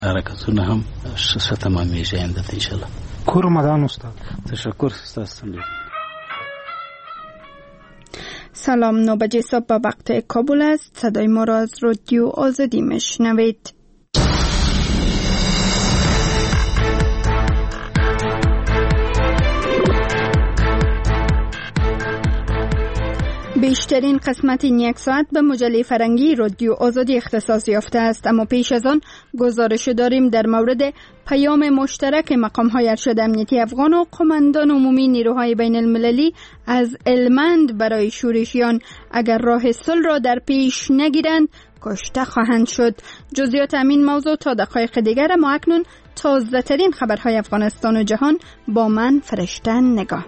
حرکتون هم تمام میشه انشالله. کور رمضان استاد. تشکر استاد. سلام، 9 بجه صبح به وقت کابل است. صدای ما را از رادیو آزادی میشنوید. بیشترین قسمت این یک ساعت به مجله فرنگی رادیو آزادی اختصاص یافته است، اما پیش از آن گزارش داریم در مورد پیام مشترک مقام‌های ارشد امنیتی افغان و قماندان عمومی نیروهای بین المللی از هلمند برای شورشیان اگر راه صلح را در پیش نگیرند کشته خواهند شد. جزئیات همین موضوع تا دقایق دیگر، ما اکنون تازه ترین خبرهای افغانستان و جهان با من فرشته نگاه.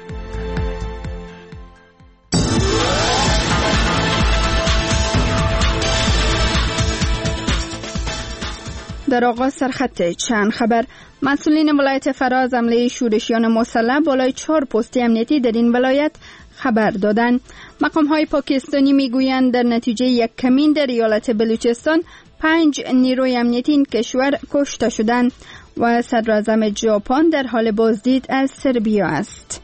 در آغاز سرخط چند خبر. مسئولین ولایت فرا از حمله شورشیان مسلح بالای 4 پست امنیتی در این ولایت خبر دادند. مقام‌های پاکستانی میگویند در نتیجه یک کمین در ایالت بلوچستان 5 نیروی امنیتی این کشور کشته شدند و صدراعظم ژاپن در حال بازدید از سربیا است.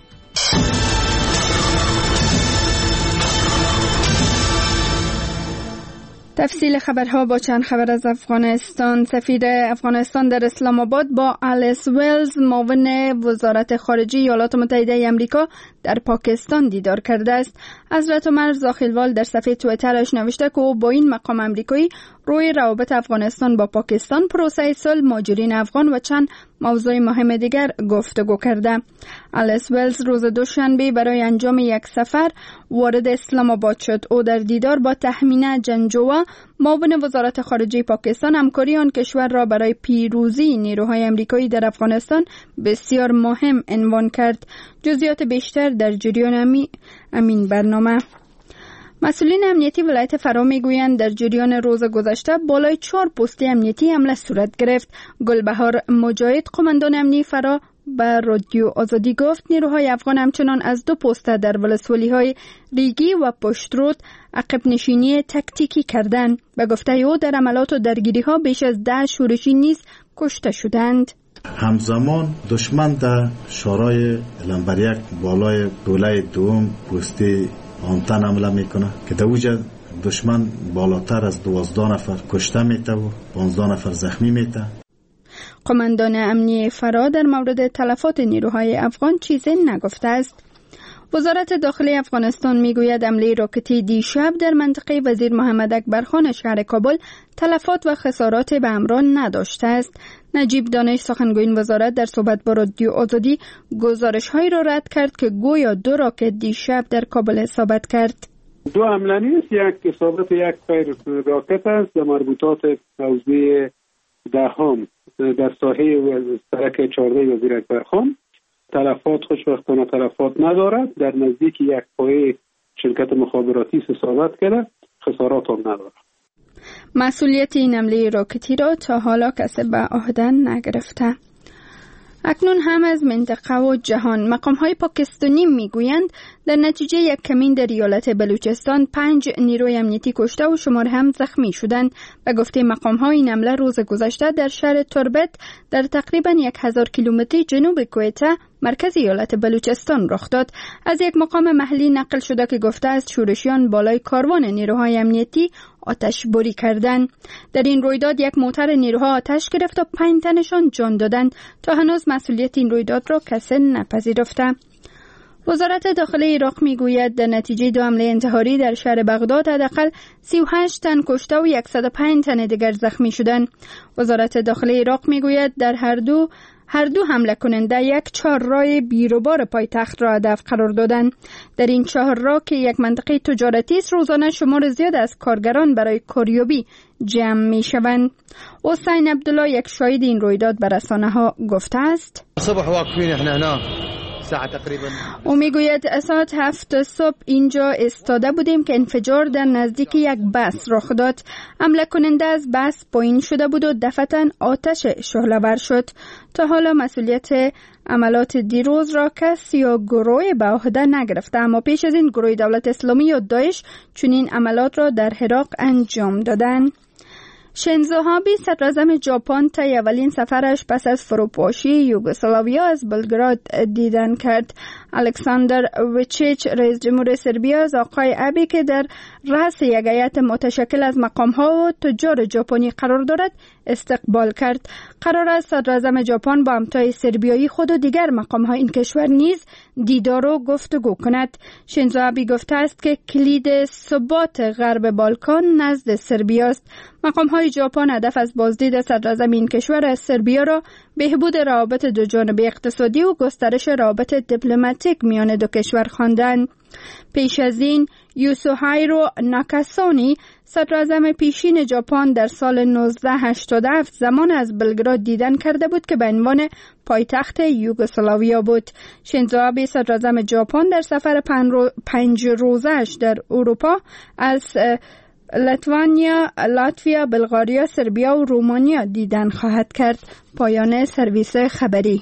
تفصیل خبرها با چند خبر از افغانستان. سفیر افغانستان در اسلام آباد با آلیس ویلز معاون وزارت خارجه ایالات متحده آمریکا در پاکستان دیدار کرده است. حضرت عمر زاخیلوال در صفحه توییترش نوشته که او با این مقام آمریکایی روی روابط افغانستان با پاکستان، پروسه صلح، مهاجرین افغان و چند موضوع مهم دیگر گفتگو کرده. آلیس ویلز روز دوشنبه برای انجام یک سفر وارد اسلام آباد شد. او در دیدار با تهمینه جنجوه معاون وزارت خارجه پاکستان همکاری آن کشور را برای پیروزی نیروهای آمریکایی در افغانستان بسیار مهم عنوان کرد. جزئیات بیشتر در جریان امین برنامه. مسئولین امنیتی ولایت فرا میگویند در جریان روز گذشته بالای 4 پست امنیتی حمله صورت گرفت. گلبهار مجاهد، قماندان امنیتی فرا، به رادیو آزادی گفت نیروهای افغان همچنان از 2 پست در ولسوالی‌های ریگی و پشترود عقب نشینی تکتیکی کردند. به گفته او در عملات و درگیری‌ها بیش از 10 شورشی نیز کشته شدند. همزمان دشمن در شورای لمبر یک بالای دوله دوم پستی آنتن حمله میکنه که در اوجه دشمن بالاتر از 12 نفر کشته میته و 15 نفر زخمی میته. قماندان امنیتی فرا در مورد تلفات نیروهای افغان چیزی نگفته است. وزارت داخلی افغانستان میگوید حمله راکتی دیشب در منطقه وزیر محمد اکبر خان شهر کابل تلفات و خسارات به همراه نداشته است. نجیب دانش، سخنگوی وزارت، در صحبت با رادیو آزادی گزارش‌هایی را رد کرد که گویا 2 راکت دیشب در کابل اصابت کرد. 2 حمله نیست، یک اصابت یک پیر راکت است در مربوطات حوزه دهم در ساحه سرک 14 وزیر اکبر خان. تلفات خوشبختانه تلفات ندارد. در نزدیک یک پایه شرکت مخابراتی اصابت کرده، خسارات هم ندارد. مسئولیت این حمله راکتی را تا حالا کسی به عهده نگرفته. اکنون هم از منطقه و جهان. مقام‌های پاکستانی میگویند در نتیجه یک کمین در ایالت بلوچستان 5 نیروی امنیتی کشته و شمار هم زخمی شدند. به گفته مقام‌ها این حمله روز گذشته در شهر تربت در تقریباً 1000 کیلومتری جنوب کویته مرکز ایالت بلوچستان رخ داد. از یک مقام محلی نقل شده که گفته است شورشیان بالای کاروان نیروهای امنیتی آتش باری کردند. در این رویداد یک موتر نیروها آتش گرفت و 5 تنشان جان دادند. تا هنوز مسئولیت این رویداد را کسی نپذیرفته. وزارت داخلی عراق میگوید در نتیجه 2 حمله انتحاری در شهر بغداد حداقل 38 تن کشته و 105 تن دیگر زخمی شدند. وزارت داخلی عراق میگوید در هر دو حمله کننده یک چهارراه بیروبار پایتخت را هدف قرار دادند. در این چهارراه که یک منطقه تجارتی است روزانه شمار زیاد از کارگران برای کاریابی جمع می شوند. حسین عبدالله یک شاهد این رویداد به رسانه ها گفته است. صبح واقفین احنا هنا او میگوید ساعت 7 صبح اینجا استاده بودیم که انفجار در نزدیک یک بس رخ داد. حمله کننده از بس پایین شده بود و دفعتاً آتش شعله‌ور شد. تا حالا مسئولیت عملات دیروز را کسی یا گروه به عهده نگرفته، اما پیش از این گروه دولت اسلامی یا داعش چنین عملات را در عراق انجام دادند. شینزو آبه صدراعظم ژاپن طی اولین سفرش پس از فروپاشی یوگسلاویا از بلگراد دیدن کرد. الکساندر ویچیچ رئیس جمهور سربیا از آقای ابی که در رأس یک هیئت متشکل از مقام‌ها و تجار ژاپنی قرار دارد استقبال کرد. قرار است صدراعظم ژاپن با همتای سربیایی خود و دیگر مقام‌ها این کشور نیز دیدار و گفتگو کند. شینزو آبه گفته است که کلید ثبات غرب بالکان نزد سربیا است. مقام‌های ژاپن هدف از بازدید صدراعظم این کشور از سربیا را بهبود روابط دو جانبه اقتصادی و گسترش روابط دیپلماتیک میان دو کشور خواندند. پیش از این یوسوهایرو ناکاسونی صدراعظم پیشین ژاپن در سال 1987 زمان از بلگراد دیدن کرده بود که به عنوان پایتخت یوگسلاویا بود. شینزو آبه صدراعظم ژاپن در سفر 5 روزه‌اش در اروپا از لیتوانیا، لاتویا، بلغاریا، سربیا و رومانیا دیدن خواهد کرد. پایان سرویس خبری.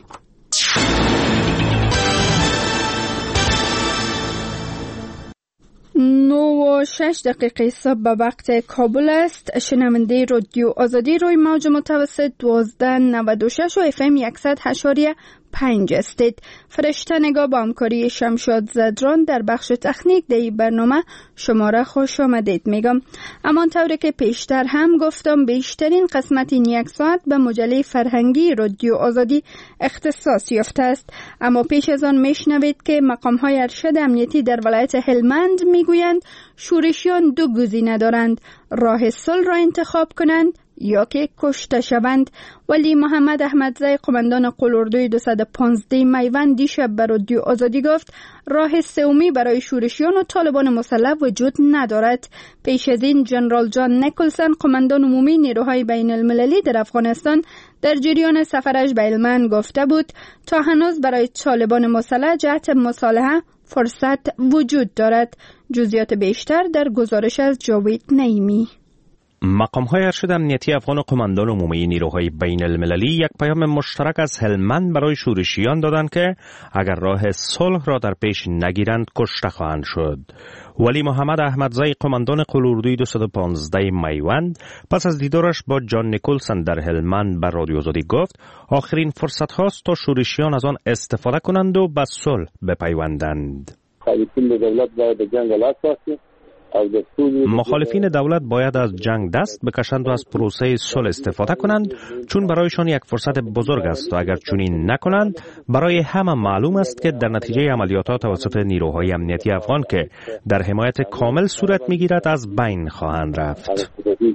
9:06 صبح به وقت کابل است. شنونده رادیو آزادی روی موج متوسط 1296 و FM 100.5 استید. فرشته نگاه با همکاری شمشاد زدران در بخش تکنیک در این برنامه شما را خوش آمدید میگم. اما طوری که پیشتر هم گفتم بیشترین قسمت این یک ساعت به مجله فرهنگی رادیو آزادی اختصاص یافته است. اما پیش از آن میشنوید که مقام‌های ارشد امنیتی در ولایت هلمند میگویند شورشیان دو گزینه دارند: راه صلح را انتخاب کنند یا که کشته شوند. ولی محمد احمدزی قماندان قلاردوی 215 میوند دیشب بر رادیو آزادی گفت راه سومی برای شورشیان و طالبان مسلح وجود ندارد. پیش از این جنرال جان نیکلسن قماندان عمومی نیروهای بین المللی در افغانستان در جریان سفرش به هلمند گفته بود تا هنوز برای طالبان مسلح جهت مصالحه فرصت وجود دارد. جزئیات بیشتر در گزارش از جاوید نعیمی. مقام‌های ارشد امنیتی افغان و قماندان عمومی نیروهای بین المللی یک پیام مشترک از هلمند برای شورشیان دادند که اگر راه صلح را در پیش نگیرند کشته خواهند شد. ولی محمد احمدزی قماندان قلاردوی 215 میوند پس از دیدارش با جان نیکلسن در هلمند بر رادیو آزادی گفت آخرین فرصت هاست تا شورشیان از آن استفاده کنند و به صلح بپیوندند. مخالفین دولت باید از جنگ دست بکشند و از پروسه صلح استفاده کنند چون برایشان یک فرصت بزرگ است و اگر چنین نکنند برای همه معلوم است که در نتیجه عملیات توسط نیروهای امنیتی افغان که در حمایت کامل صورت میگیرد از بین خواهند رفت.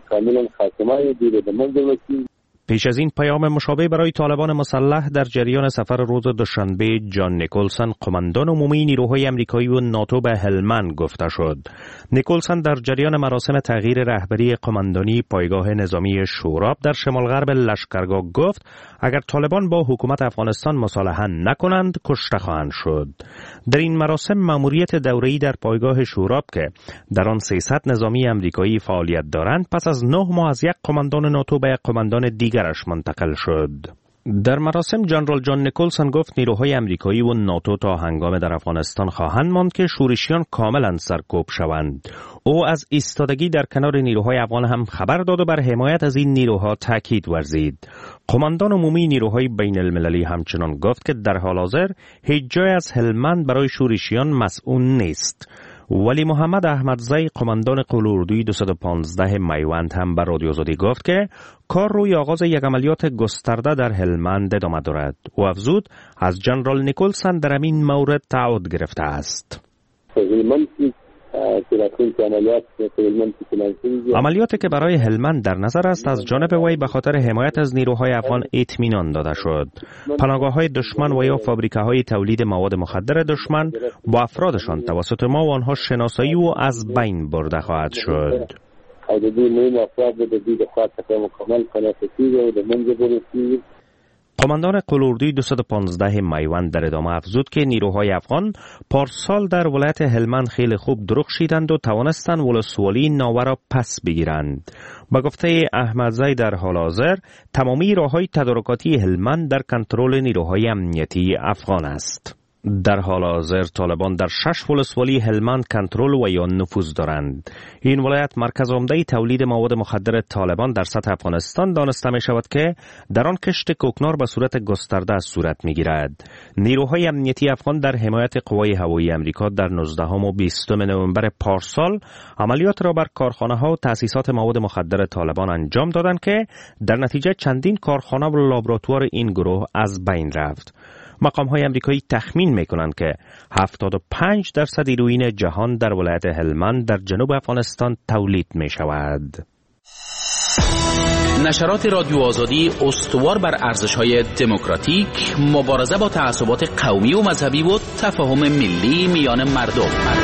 پیش از این پیام مشابه برای طالبان مسلح در جریان سفر روز دوشنبه جان نیکلسن قماندان عمومی نیروهای امریکایی و ناتو به هلمند گفته شد. نیکلسن در جریان مراسم تغییر رهبری قماندانی پایگاه نظامی شوراب در شمال غرب لشکرگاه گفت اگر طالبان با حکومت افغانستان مصالحه نکنند کشته خواهند شد. در این مراسم ماموریت دوره‌ای در پایگاه شوراب که در آن 300 نظامی امریکایی فعالیت دارند پس از 9 ماه از یک قماندان ناتو به یک قماندان دیگرش منتقل شد. در مراسم جنرال جان نیکلسن گفت نیروهای امریکایی و ناتو تا هنگام در افغانستان خواهند ماند که شورشیان کاملا سرکوب شوند. او از ایستادگی در کنار نیروهای افغان هم خبر داد و بر حمایت از این نیروها تاکید ورزید. قماندان عمومی نیروهای بین المللی همچنان گفت که در حال حاضر هیچ جای از هلمند برای شورشیان مسئول نیست. ولی محمد احمدزی قماندان قلاردوی 215 میوند هم بر رادیو آزادی گفت که کار روی آغاز یک عملیات گسترده در هلمند ادامه دارد. او افزود از جنرال نیکلسن در این مورد تعهد گرفته است. عملیاتی که برای هلمند در نظر است از جانب وی به خاطر حمایت از نیروهای افغان اطمینان داده شد. پناهگاه‌های دشمن و یا فابریکه‌های تولید مواد مخدر دشمن با افرادشان توسط ما و آنها شناسایی و از بین برده خواهد شد. قماندان قلاردوی 215 میوند در ادامه افزود که نیروهای افغان پارسال در ولایت هلمند خیلی خوب درخشیدند و توانستند ولسوالی ناوه را پس بگیرند. با گفته احمدزی در حال حاضر تمامی راههای تدارکاتی هلمند در کنترل نیروهای امنیتی افغان است. در حال حاضر طالبان در 6 ولسوالی هلمند کنترل و یا نفوذ دارند. این ولایت مرکز عمده تولید مواد مخدر طالبان در سطح افغانستان دانسته می شود که در آن کشت کوکنار به صورت گسترده صورت می گیرد. نیروهای امنیتی افغان در حمایت قوای هوایی امریکا در 19 و 20 نوامبر پارسال عملیات را بر کارخانه ها و تأسیسات مواد مخدر طالبان انجام دادند که در نتیجه چندین کارخانه و لابراتوار این گروه از بین رفت. مقام‌های آمریکایی تخمین می‌کنند که 75% هیروئین جهان در ولایت هلمند در جنوب افغانستان تولید می‌شود. نشرات رادیو آزادی استوار بر ارزش‌های دموکراتیک، مبارزه با تعصبات قومی و مذهبی و تفاهم ملی میان مردم.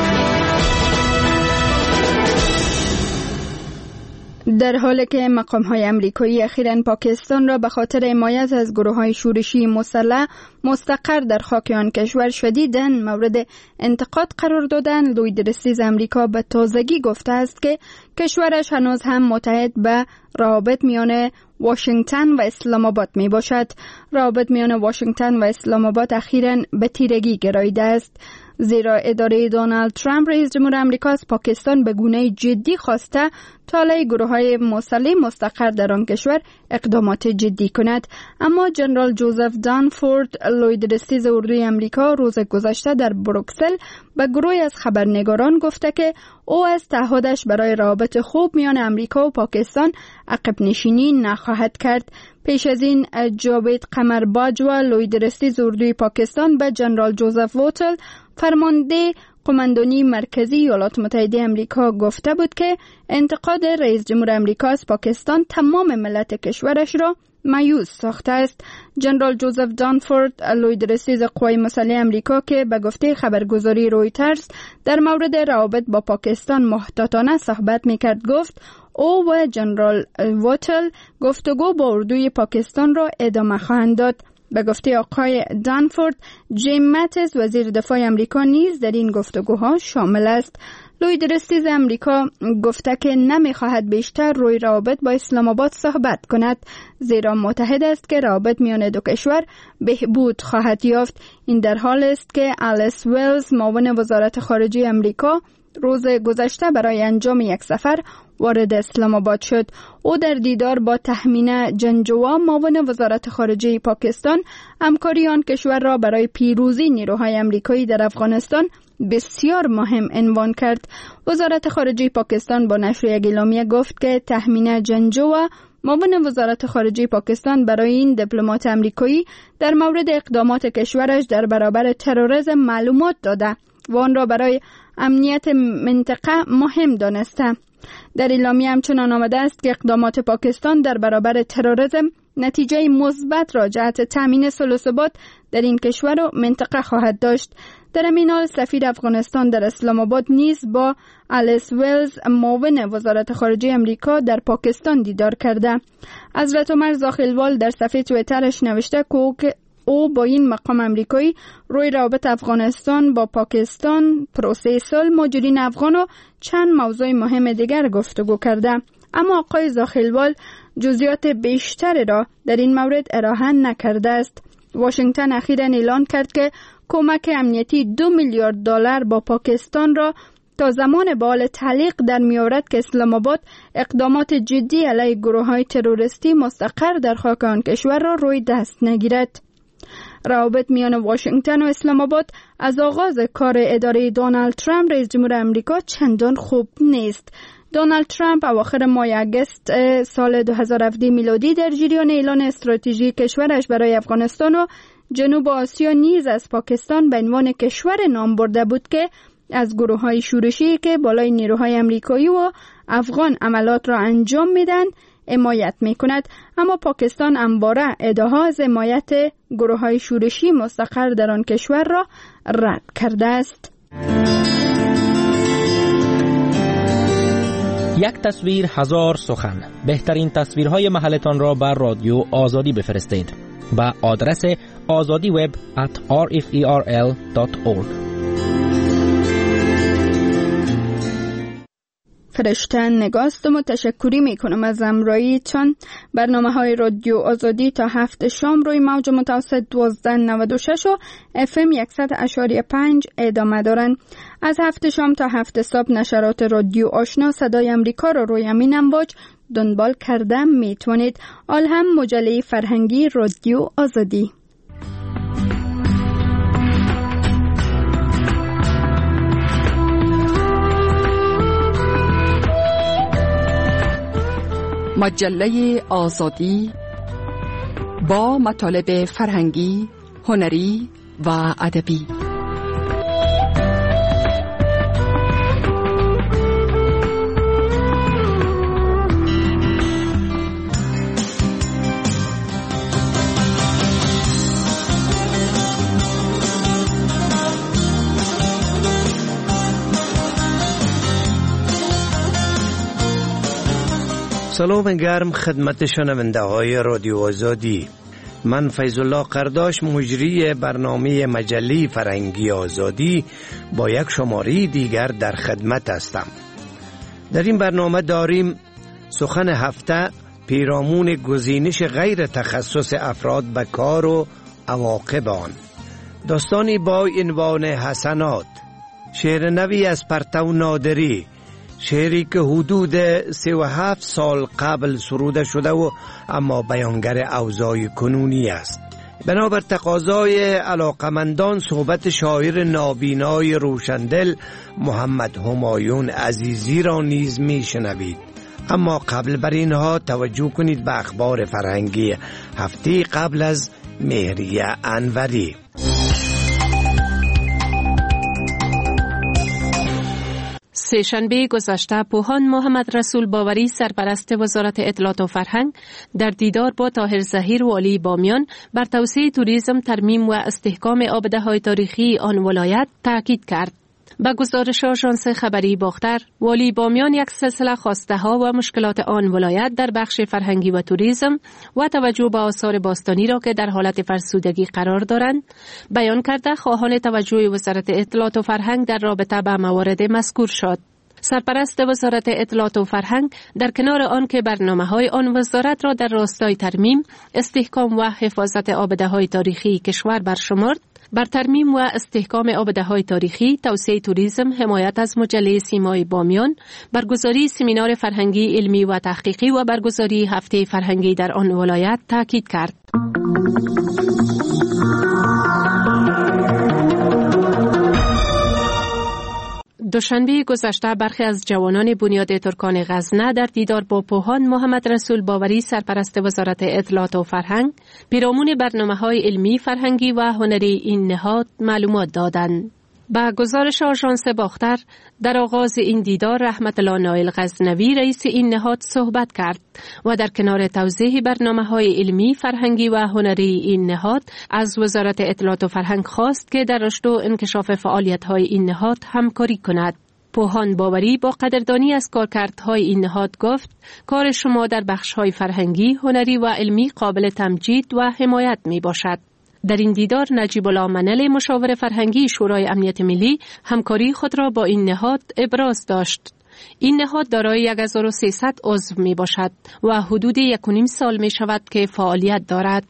در حالی که مقام‌های آمریکایی اخیراً پاکستان را به خاطر حمایت از گروه‌های شورشی مسلح مستقر در خاک آن کشور شدیداً مورد انتقاد قرار دادند، لوید رستیز آمریکا به تازگی گفته است که کشورش هنوز هم متحد به روابط میان واشنگتن و اسلام آباد می باشد. روابط میان واشنگتن و اسلام آباد اخیراً به تیرگی گراییده است، زیرا اداره دونالد ترامپ رئیس جمهور آمریکا از پاکستان به گونه جدی خواسته تا علیه گروه‌های مسلح مستقر در آن کشور اقدامات جدی کند. اما جنرال جوزف دانفورد، لوید رستیز اردوی آمریکا، روز گذشته در بروکسل به گروهی از خبرنگاران گفته که او از تعهدش برای روابط خوب میان آمریکا و پاکستان عقب نشینی نخواهد کرد. پیش از این جاوید قمرباجوا، لوید رستیز اردوی پاکستان، به جنرال جوزف ووتل، فرمانده قماندانی مرکزی ایالات متحده آمریکا گفته بود که انتقاد رئیس جمهور آمریکا از پاکستان تمام ملت کشورش را مایوس ساخته است. جنرال جوزف دانفورد، لوید رستیز قوای مسلح آمریکا که به گفته خبرگزاری رویترز در مورد روابط با پاکستان محتاطانه صحبت میکرد، گفت او و جنرال ووتل گفتگو با اردوی پاکستان را ادامه خواهند داد. به گفته آقای دانفورد، جیم ماتیس وزیر دفاع آمریکا نیز در این گفتگوها شامل است. لوید رستیز آمریکا گفته که نمیخواهد بیشتر روی روابط با اسلام آباد صحبت کند، زیرا معتقد است که روابط میان دو کشور بهبود خواهد یافت. این در حال است که آلیس ویلز، معاون وزارت خارجه آمریکا، روز گذشته برای انجام یک سفر وارد اسلام آباد شد. او در دیدار با تهمینه جنجوا، معاون وزارت خارجه پاکستان، همکاری آن کشور را برای پیروزی نیروهای آمریکایی در افغانستان بسیار مهم عنوان کرد. وزارت خارجه پاکستان با نشر یک اعلامیه گفت که تهمینه جنجوا، معاون وزارت خارجه پاکستان، برای این دیپلمات آمریکایی در مورد اقدامات کشورش در برابر تروریسم معلومات داده و آن را برای امنیت منطقه مهم دانسته. در اعلامیه همچنان آمده است که اقدامات پاکستان در برابر تروریسم نتیجه مثبت را جهت تامین صلح و ثبات در این کشور و منطقه خواهد داشت. در همین حال سفیر افغانستان در اسلام آباد نیز با آلیس ویلز، معاون وزارت خارجه آمریکا، در پاکستان دیدار کرده. حضرت عمر زاخیلوال در صفحه توییترش نوشته که او با این مقام آمریکایی روی روابط افغانستان با پاکستان، پروسه صلح، مهاجرین افغان و چند موضوع مهم دیگر گفتگو کرده. اما آقای زاخیلوال جزئیات بیشتری را در این مورد ارائه نکرده است. واشنگتن اخیراً اعلان کرد که کمک امنیتی 2 میلیارد دلار با پاکستان را تا زمان به حال تعلیق در می‌آورد که اسلام آباد اقدامات جدی علیه گروه‌های تروریستی مستقر در خاک آن کشور را روی دست نگیرد. روابط میان واشنگتن و اسلام آباد از آغاز کار اداره دونالد ترامپ رئیس جمهور آمریکا چندان خوب نیست. دونالد ترامپ اواخر ماه اگست سال 2017 میلادی در جریان اعلان استراتژی کشورش برای افغانستان و جنوب آسیا نیز از پاکستان به عنوان کشور نام برده بود که از گروه‌های شورشی که بالای نیروهای آمریکایی و افغان عملات را انجام میدن حمایت میکند. اما پاکستان همواره ادعاها از حمایت گروه‌های شورشی مستقر در آن کشور را رد کرده است. یک تصویر هزار سخن. بهترین تصویرهای محلتان را بر رادیو آزادی بفرستید به آدرس azadiweb@rferl.org. فرشته نگاستم و تشکری میکنم از همراهیتان. برنامه‌های رادیو آزادی تا 7 شام روی موج متوسط 1296 و FM 100.5 ادامه دارند. از 7 شام تا 7 صبح نشرات رادیو آشنا صدای امریکا را روی همین امواج دنبال کرده میتونید. آل هم مجله فرهنگی رادیو آزادی. مجله آزادی با مطالب فرهنگی، هنری و ادبی. سلام گرم خدمت شنونده های رادیو آزادی. من فیض الله قرداش مجری برنامه مجله فرهنگی آزادی با یک شماره دیگر در خدمت هستم. در این برنامه داریم سخن هفته پیرامون گزینش غیر تخصص افراد به کار و عواقب آن، داستانی با عنوان حسنات، شعر نوی از پرتو نادری، شعری که حدود 37 سال قبل سروده شده و اما بیانگر اوضاع کنونی است. بنابر تقاضای علاقمندان صحبت شاعر نابینای روشندل محمد همایون عزیزی را نیز میشنوید. اما قبل بر اینها توجه کنید به اخبار فرهنگی هفته قبل از مهریه انوری. سه‌شنبه گذشته پوهان محمد رسول باوری سرپرست وزارت اطلاعات و فرهنگ در دیدار با طاهر ظهیر والی بامیان بر توسعه توریسم، ترمیم و استحکام آبده‌های تاریخی آن ولایت تاکید کرد. با گزارش آژانس خبری باختر، والی بامیان یک سلسله خواسته‌ها و مشکلات آن ولایت در بخش فرهنگی و توریسم و توجه به آثار باستانی را که در حالت فرسودگی قرار دارند بیان کرده خواهان توجه وزارت اطلاعات و فرهنگ در رابطه با موارد مذکور شد. سرپرست وزارت اطلاعات و فرهنگ در کنار آن که برنامه‌های آن وزارت را در راستای ترمیم، استحکام و حفاظت آبده‌های تاریخی کشور برشمرد، بر ترمیم و استحکام آبده‌های تاریخی، توسعه توریسم، حمایت از مجله سیمای بامیان، برگزاری سمینار فرهنگی علمی و تحقیقی و برگزاری هفته فرهنگی در آن ولایت تاکید کرد. دوشنبه گذشته برخی از جوانان بنیاد ترکان غزنه در دیدار با پوهان محمد رسول باوری سرپرست وزارت اطلاعات و فرهنگ پیرامون برنامه‌های علمی، فرهنگی و هنری این نهاد معلومات دادند. با گزارش آژانس باختر، در آغاز این دیدار رحمت الله نایل غزنوی رئیس این نهاد صحبت کرد و در کنار توضیح برنامه‌های علمی، فرهنگی و هنری این نهاد از وزارت اطلاعات و فرهنگ خواست که در رشد و انکشاف فعالیت‌های این نهاد همکاری کند. پوهان باوری با قدردانی از کارکردهای این نهاد گفت: کار شما در بخش‌های فرهنگی، هنری و علمی قابل تمجید و حمایت می‌باشد. در این دیدار نجیب الله منل مشاور فرهنگی شورای امنیت ملی همکاری خود را با این نهاد ابراز داشت. این نهاد دارای 1300 عضو می باشد و حدود 1.5 سال می شود که فعالیت دارد.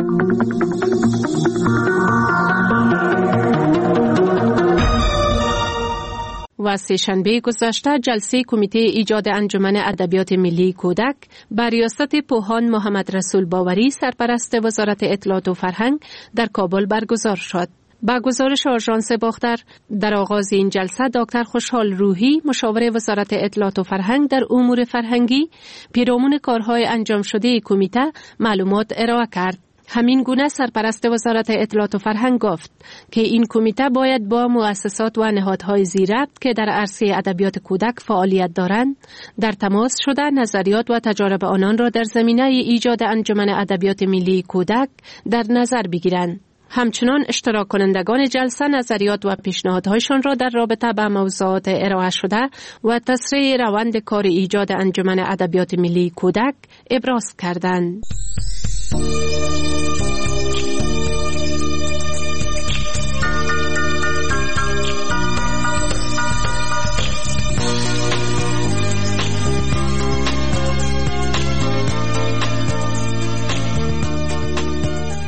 و سه‌شنبه گذشته جلسه کمیته ایجاد انجمن ادبیات ملی کودک بر ریاست پوهان محمد رسول باوری سرپرست وزارت اطلاعات و فرهنگ در کابل برگزار شد. با گزارش آژانس باختر، در آغاز این جلسه دکتر خوشحال روحی مشاور وزارت اطلاعات و فرهنگ در امور فرهنگی پیرامون کارهای انجام شده کمیته معلومات ارائه کرد. همین گونه سرپرست وزارت اطلاعات و فرهنگ گفت که این کمیته باید با مؤسسات و نهادهای زیربط که در عرصه ادبیات کودک فعالیت دارند در تماس شده نظریات و تجارب آنان را در زمینه ایجاد انجمن ادبیات ملی کودک در نظر بگیرند. همچنان اشتراک کنندگان جلسه نظریات و پیشنهادهایشان را در رابطه با موضوعات ارائه شده و تسریع روند کار ایجاد انجمن ادبیات ملی کودک ابراز کردند.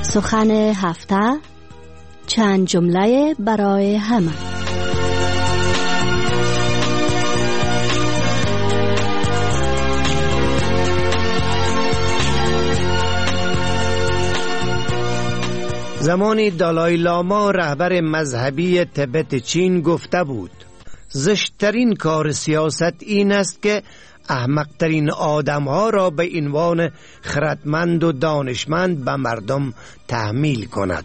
سخن هفته، چند جمله برای همه. زمانی دالای لاما رهبر مذهبی تبت چین گفته بود زشترین کار سیاست این است که احمقترین آدمها را به عنوان خردمند و دانشمند به مردم تحمیل کند.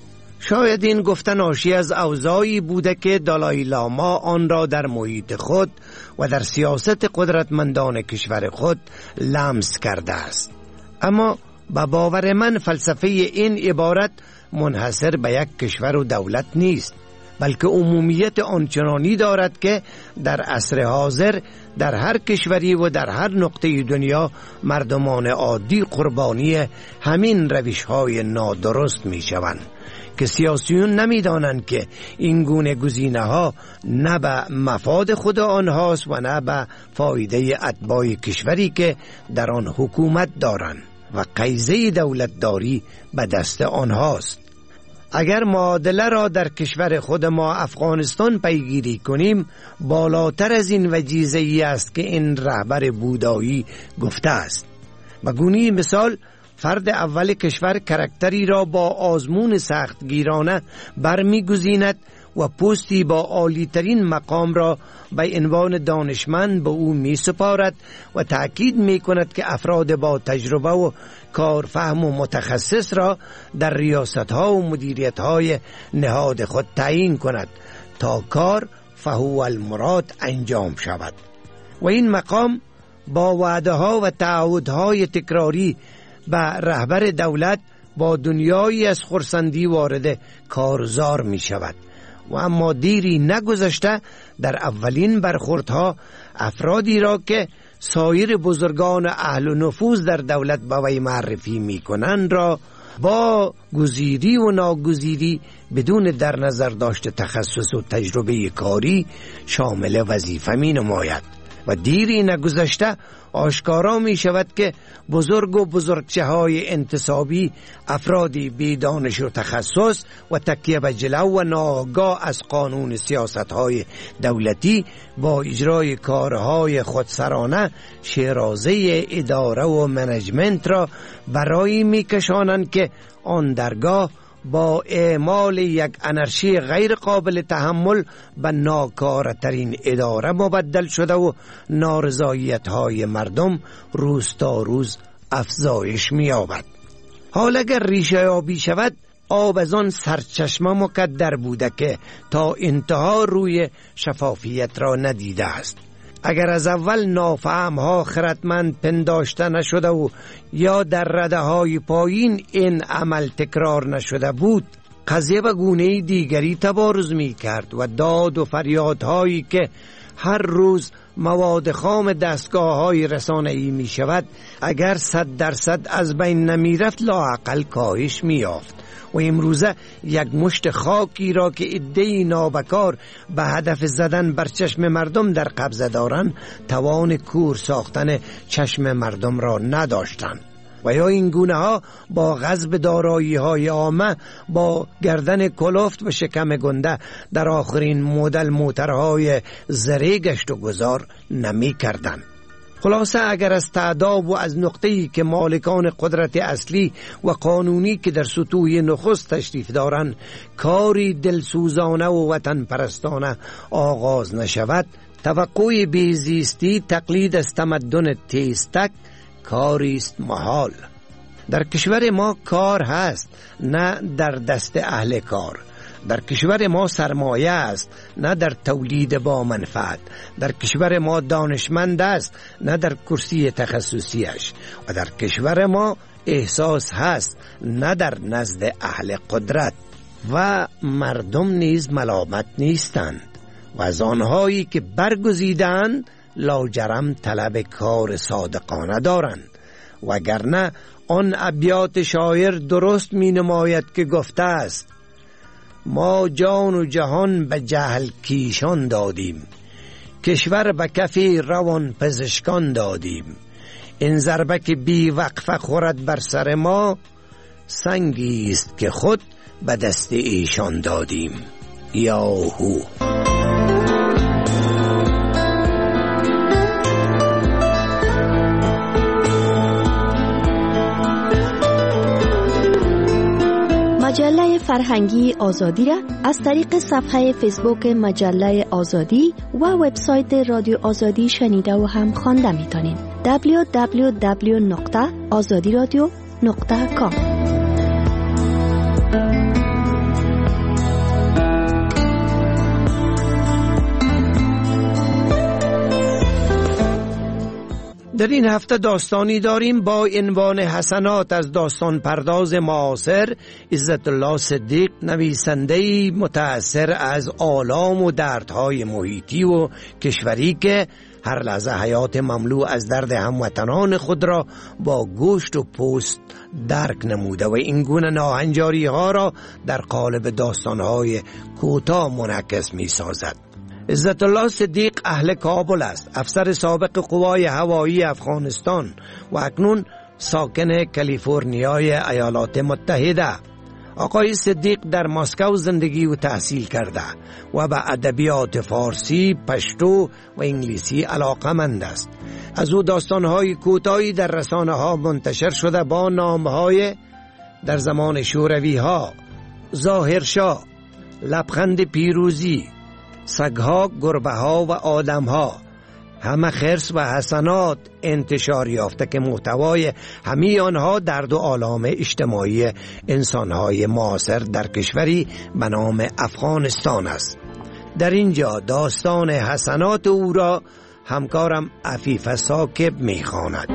شاید این گفتن ناشی از اوضاعی بوده که دالای لاما آن را در محیط خود و در سیاست قدرتمندان کشور خود لمس کرده است. اما به باور من فلسفه این عبارت منحصر به یک کشور و دولت نیست، بلکه عمومیت آنچنانی دارد که در عصر حاضر در هر کشوری و در هر نقطه دنیا مردمان عادی قربانی همین روش‌های نادرست می‌شوند که سیاسیون نمی‌دانند که این گونه گزینه‌ها نه به مفاد خود آنهاست و نه به فایده اتباع کشوری که در آن حکومت دارند و قیزه دولتداری به دست آنهاست. اگر معادله را در کشور خود ما افغانستان پیگیری کنیم، بالاتر از این وجیزه‌ای است که این رهبر بودایی گفته است. به گونه مثال، فرد اول کشور کاراکتری را با آزمون سختگیرانه برمی‌گزیند و پستی با عالی‌ترین مقام را به عنوان دانشمند به او می‌سپارد و تأکید می‌کند که افراد با تجربه و کارفهم و متخصص را در ریاست‌ها و مدیریت‌های نهاد خود تعیین کند تا کار فهو المراد انجام شود. و این مقام با وعده‌ها و تعهدهای تکراری به رهبر دولت با دنیایی از خرسندی وارد کارزار می‌شود. و اما دیری نگذشته در اولین برخوردها افرادی را که سایر بزرگان اهل و نفوذ در دولت به وی معرفی می‌کنند را با گزیری و ناگزیری بدون در نظر داشت تخصص و تجربه کاری شامل وظیفه می‌نماید. و دیری نگذشته آشکارا می شود که بزرگ و بزرگچه های انتصابی افرادی بی دانش و تخصص و تکیه به جلو و ناآگاه از قانون سیاست های دولتی با اجرای کارهای خودسرانه شیرازه اداره و منیجمنت را برای می کشانند که آن درگاه با اعمال یک انرژی غیر قابل تحمل به ناکارترین اداره مبدل شده و نارضایت های مردم روز تا روز افزایش می‌یابد. حال اگر ریشه یابی شود، آب از آن سرچشمه مقدر بوده که تا انتها روی شفافیت را ندیده است. اگر از اول نافهم‌ها خردمند پنداشته نشده و یا در رده‌های پایین این عمل تکرار نشده بود، قضیه به گونه دیگری تبارز می‌کرد و داد و فریادهایی که هر روز مواد خام دستگاه‌های رسانه‌ای می‌شود اگر 100% از بین نمی‌رفت لااقل کاهش می‌یافت. و امروزه یک مشت خاکی را که عده‌ای نابکار به هدف زدن بر چشم مردم در قبضه دارند توان کور ساختن چشم مردم را نداشتند. و یا این گونه ها با غصب دارایی های عامه با گردن کلفت و شکم گنده در آخرین مدل موترهای زره گشت و گذار نمی کردند. خلاصه اگر از تعداد و از نقطه‌ای که مالکان قدرت اصلی و قانونی که در سطوح نخست تشریف دارند کاری دلسوزانه و وطن پرستانه آغاز نشود، توقع بیزیستی تقلید از تمدن تیزتک کاری است محال. در کشور ما کار هست، نه در دست اهل کار. در کشور ما سرمایه است، نه در تولید با منفعت. در کشور ما دانشمند است، نه در کرسی تخصصیش. و در کشور ما احساس هست، نه در نزد اهل قدرت. و مردم نیز ملامت نیستند و از آنهایی که برگزیدند لاجرم طلب کار صادقانه دارند. وگرنه آن ابیات شاعر درست می نماید که گفته است: ما جان و جهان به جهل کیشان دادیم، کشور به کف روان پزشکان دادیم. این ضربه که بی وقفه خورد بر سر ما، سنگی است که خود به دست ایشان دادیم. یاهو. مجله فرهنگی آزادی را از طریق صفحه فیسبوک مجله آزادی و وبسایت رادیو آزادی شنیده و هم خوانده می‌تونید. www.azadiradio.com. در این هفته داستانی داریم با عنوان حسنات از داستان پرداز معاصر عزت الله صدیق، نویسنده متأثر از آلام و دردهای محیطی و کشوری که هر لحظه حیات مملو از درد هموطنان خود را با گوشت و پوست درک نموده و این گونه ناهنجاری ها را در قالب داستانهای کوتاه منعکس می سازد. عزت الله صدیق اهل کابل است، افسر سابق قوای هوایی افغانستان و اکنون ساکن کالیفرنیای ایالات متحده. آقای صدیق در مسکو زندگی و تحصیل کرده و به ادبیات فارسی، پشتو و انگلیسی علاقه‌مند است. از او داستان‌های کوتاهی در رسانه‌ها منتشر شده با نام‌های در زمان شوروی‌ها، ظاهرشاه، لبخند پیروزی، سگ‌ها، گربه‌ها و آدم‌ها، همه خرس و حسنات انتشار یافته که محتوای همه آنها درد و آلام اجتماعی انسان‌های معاصر در کشوری به نام افغانستان است. در اینجا داستان حسنات او را همکارم عفیف ثاقب می‌خواند.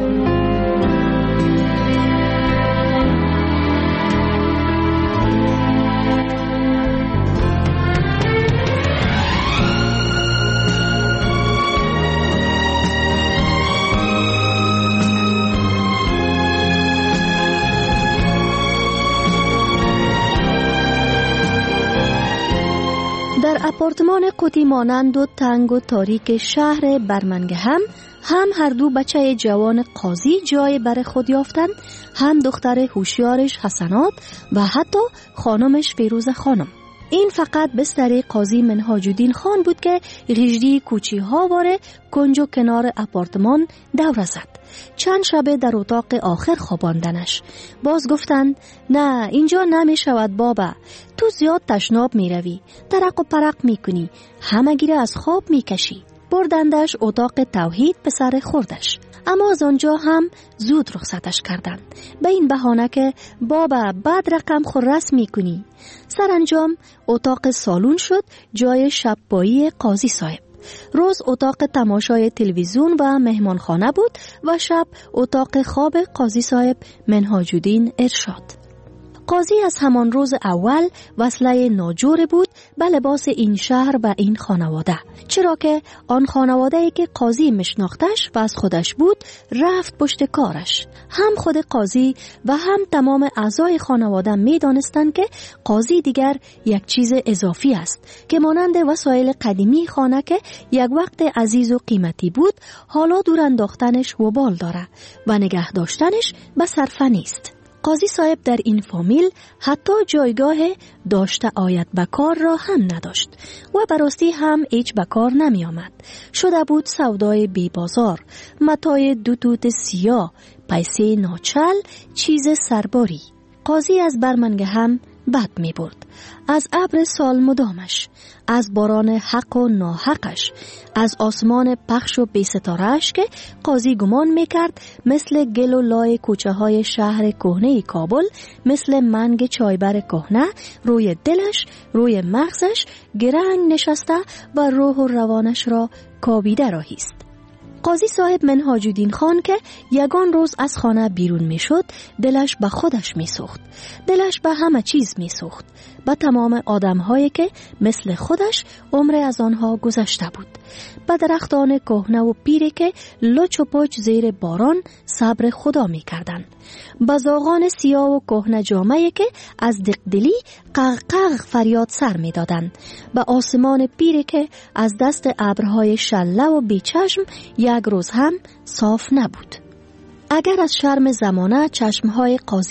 آپارتمان قوطی مانند و تنگ و تاریک شهر برمنگهم هم هر دو بچه جوان قاضی جای بر خود یافتند، هم دختر هوشیارش حسنات و حتی خانمش فیروز خانم. این فقط بستر قاضی منهاج الدین خان بود که غیجدی کوچی ها واره کنج و کنار آپارتمان دور زد. چند شبه در اتاق آخر خواباندنش. باز گفتند نه اینجا نمی شود بابا، تو زیاد تشناب می روی، ترق و پرق می کنی، همه گیره از خواب می کشی. بردندش اتاق توحید به سر خوردش، اما از آنجا هم زود رخصتش کردند به این بهانه که بابا بعد رقم خورس می کنی. سرانجام اتاق سالون شد جای شب‌بایی قاضی صاحب. روز اتاق تماشای تلویزیون و مهمانخانه بود و شب اتاق خواب قاضی صاحب منهاج الدین ارشاد. قاضی از همان روز اول وصله ناجور بود به لباس این شهر و این خانواده، چرا که آن خانواده‌ای که قاضی مشناختش و از خودش بود رفت پشت کارش. هم خود قاضی و هم تمام اعضای خانواده می دانستند که قاضی دیگر یک چیز اضافی است که مانند وسایل قدیمی خانه که یک وقت عزیز و قیمتی بود حالا دور انداختنش وبال داره و نگه داشتنش به صرفه نیست. قاضی صاحب در این فامیل حتی جایگاه داشته آید بکار را هم نداشت و براستی هم هیچ بکار نمی آمد. شده بود سودای بی بازار، متای دو توت سیاه، پیسه ناچل، چیز سرباری. قاضی از برمنگهم بد می برد، از ابر سال مدامش، از باران حق و ناحقش، از آسمان پخش و بی ستارهش که قاضی گمان می کرد مثل گل و لای کوچه های شهر کهنه کابل، مثل منگ چایبر کهنه روی دلش، روی مغزش گرنگ نشسته و روح و روانش را کابیده راهیست. قاضی صاحب منهاج الدین خان که یگان روز از خانه بیرون می شد دلش به خودش می سوخت، دلش به همه چیز می سوخت، به تمام آدم هایی که مثل خودش عمر از آنها گذشته بود، به درختان کهنه و پیری که لچ و پچ زیر باران صبر خدا می کردن، به زاغان سیاه و کهنه جامعی که از دقدلی قغقغ فریاد سر می دادن، به آسمان پیری که از دست ابرهای شله و بیچشم یک روز هم صاف نبود. اگر از شرم زمانه چشمهای قاضی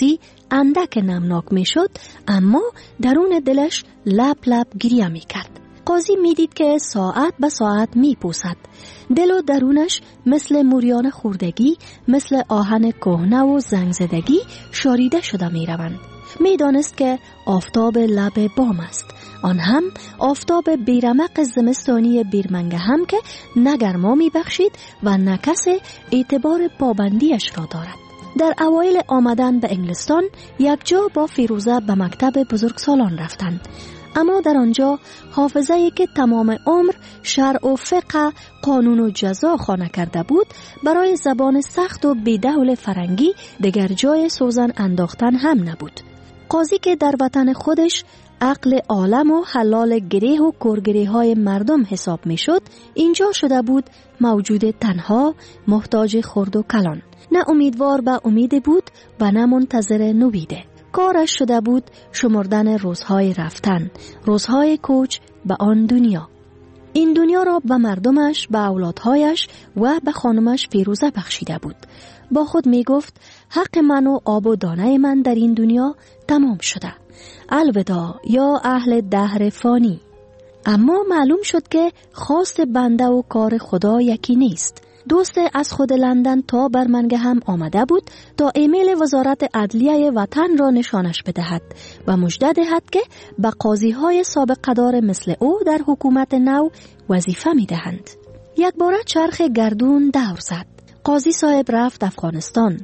اندک نمناک می شد، اما درون دلش لب لب گریه می کرد. قاضی می دید که ساعت به ساعت می پوسد. دل و درونش مثل موریان خوردگی، مثل آهن کهنه و زنگ زدگی شاریده شده می روند. می دانست که آفتاب لب بام است. آن هم آفتاب بیرمق زمستانی بیرمنگهم که نه گرما می بخشید و نه کس اعتبار پابندیش را دارد. در اوایل آمدن به انگلستان یک جا با فیروزه به مکتب بزرگسالان رفتند. اما در آنجا حافظه‌ای که تمام عمر شرع و فقه، قانون و جزا خوانده کرده بود، برای زبان سخت و بی‌دهل فرنگی دیگر جای سوزن انداختن هم نبود. قاضی که در وطن خودش عقل عالم و حلال گریه و کورگریه های مردم حساب می شد، اینجا شده بود موجود تنها، محتاج خرد و کلان. نه امیدوار به امید بود و نه منتظر نویده. کارش شده بود شمردن روزهای رفتن، روزهای کوچ به آن دنیا. این دنیا را به مردمش، به اولادهایش و به خانمش فیروزه بخشیده بود. با خود می گفت حق من و آب و دانه من در این دنیا تمام شده. الوداع یا اهل دهر فانی. اما معلوم شد که خواست بنده و کار خدا یکی نیست. دوست از خود لندن تا برمنگهم آمده بود تا ایمیل وزارت عدلیه وطن را نشانش بدهد و مژده دهد که به قاضی های سابق قدار مثل او در حکومت نو وظیفه می دهند. یک بار چرخ گردون دور زد. قاضی صاحب رفت افغانستان.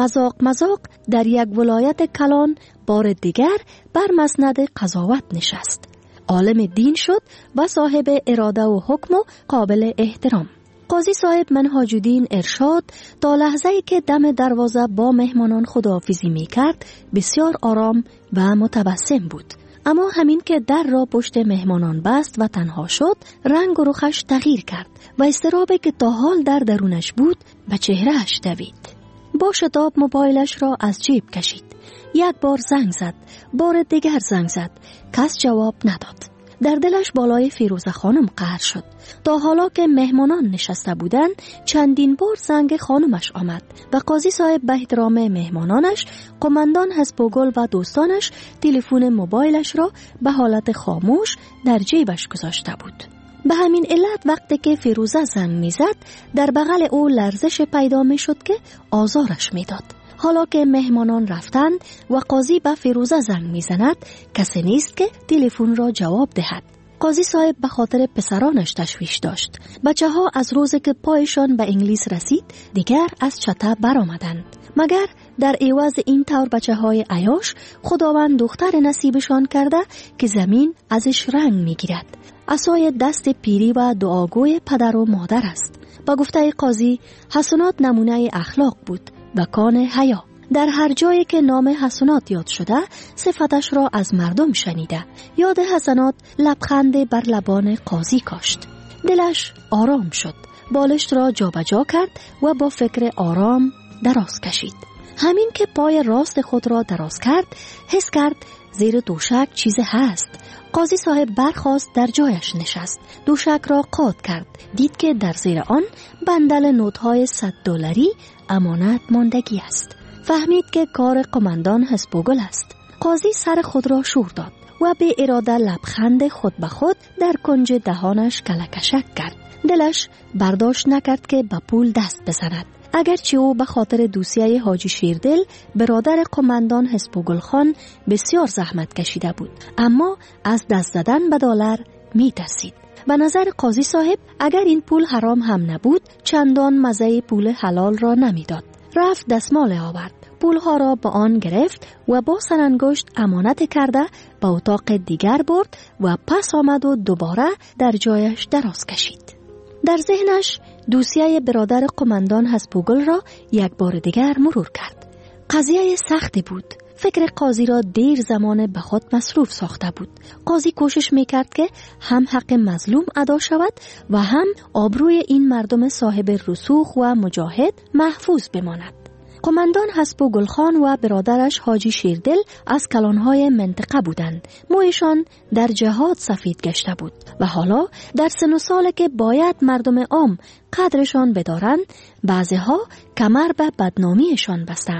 مذاق در یک ولایت کلان بار دیگر بر مسند قضاوت نشست. عالم دین شد و صاحب اراده و حکم و قابل احترام. قاضی صاحب منهاج الدین ارشاد تا لحظه‌ای که دم دروازه با مهمانان خداحافظی می‌کرد بسیار آرام و متبسم بود. اما همین که در را پشت مهمانان بست و تنها شد، رنگ و رخش تغییر کرد و اضطرابی که تا حال در درونش بود به چهرهش دوید. با شتاب موبایلش را از جیب کشید. یک بار زنگ زد، بار دیگر زنگ زد. کس جواب نداد. در دلش بالای فیروزه خانم قهر شد. تا حالا که مهمانان نشسته بودند، چندین بار زنگ خانمش آمد و قاضی صاحب به احترام مهمانانش، قماندان حسب‌وگل و دوستانش تلفن موبایلش را به حالت خاموش در جیبش گذاشته بود. به همین علت وقتی که فیروزه زنگ میزد، در بغل او لرزش پیدا می شد که آزارش میداد. حالا که مهمانان رفتند و قاضی به فیروزه زنگ میزند، کسی نیست که تلفن را جواب دهد. قاضی صاحب به خاطر پسرانش تشویش داشت. بچه ها از روزی که پایشان به انگلیس رسید دیگر از چته برآمدند. مگر در عوض این طور بچه های عیاش خداوند دختر نصیبشان کرده که زمین ازش رنگ میگیرد. عصای دست پیری و دعاگوی پدر و مادر است. با گفته قاضی، حسنات نمونه اخلاق بود و کان حیا. در هر جایی که نام حسنات یاد شده، صفتش را از مردم شنیده. یاد حسنات لبخند بر لبان قاضی کاشت. دلش آرام شد. بالشت را جابجا کرد و با فکر آرام دراز کشید. همین که پای راست خود را دراز کرد، حس کرد زیر دوشک چیز هست. قاضی صاحب برخاست، در جایش نشست. دوشک را قاط کرد. دید که در زیر آن بندل نوت‌های $100 امانت ماندگی است. فهمید که کار قماندان حسب‌وگل است. قاضی سر خود را شور داد و به اراده لبخند خود به خود در کنج دهانش کلکشک کرد. دلش برداشت نکرد که به پول دست بزند. اگرچه او به خاطر دوسیه حاجی شیردل برادر قماندان حسب‌وگل خان بسیار زحمت کشیده بود، اما از دست دادن به دلار می ترسید. به نظر قاضی صاحب اگر این پول حرام هم نبود، چندان مزه پول حلال را نمیداد. رفت دستمال آورد، پولها را با آن گرفت و با سرانگشت امانت کرده به اتاق دیگر برد و پس آمد و دوباره در جایش دراز کشید. در ذهنش دوسیه برادر قماندان حسب‌وگل را یک بار دیگر مرور کرد. قضیه سختی بود. فکر قاضی را دیر زمان به خود مصروف ساخته بود. قاضی کوشش میکرد که هم حق مظلوم ادا شود و هم آبروی این مردم صاحب رسوخ و مجاهد محفوظ بماند. قماندان حسب‌وگل خان و برادرش حاجی شیردل از کلانهای منطقه بودند. مویشان در جهاد سفید گشته بود و حالا در سن و سال که باید مردم عام قدرشان بدارند، بعضیها کمر به بدنامیشان بستند.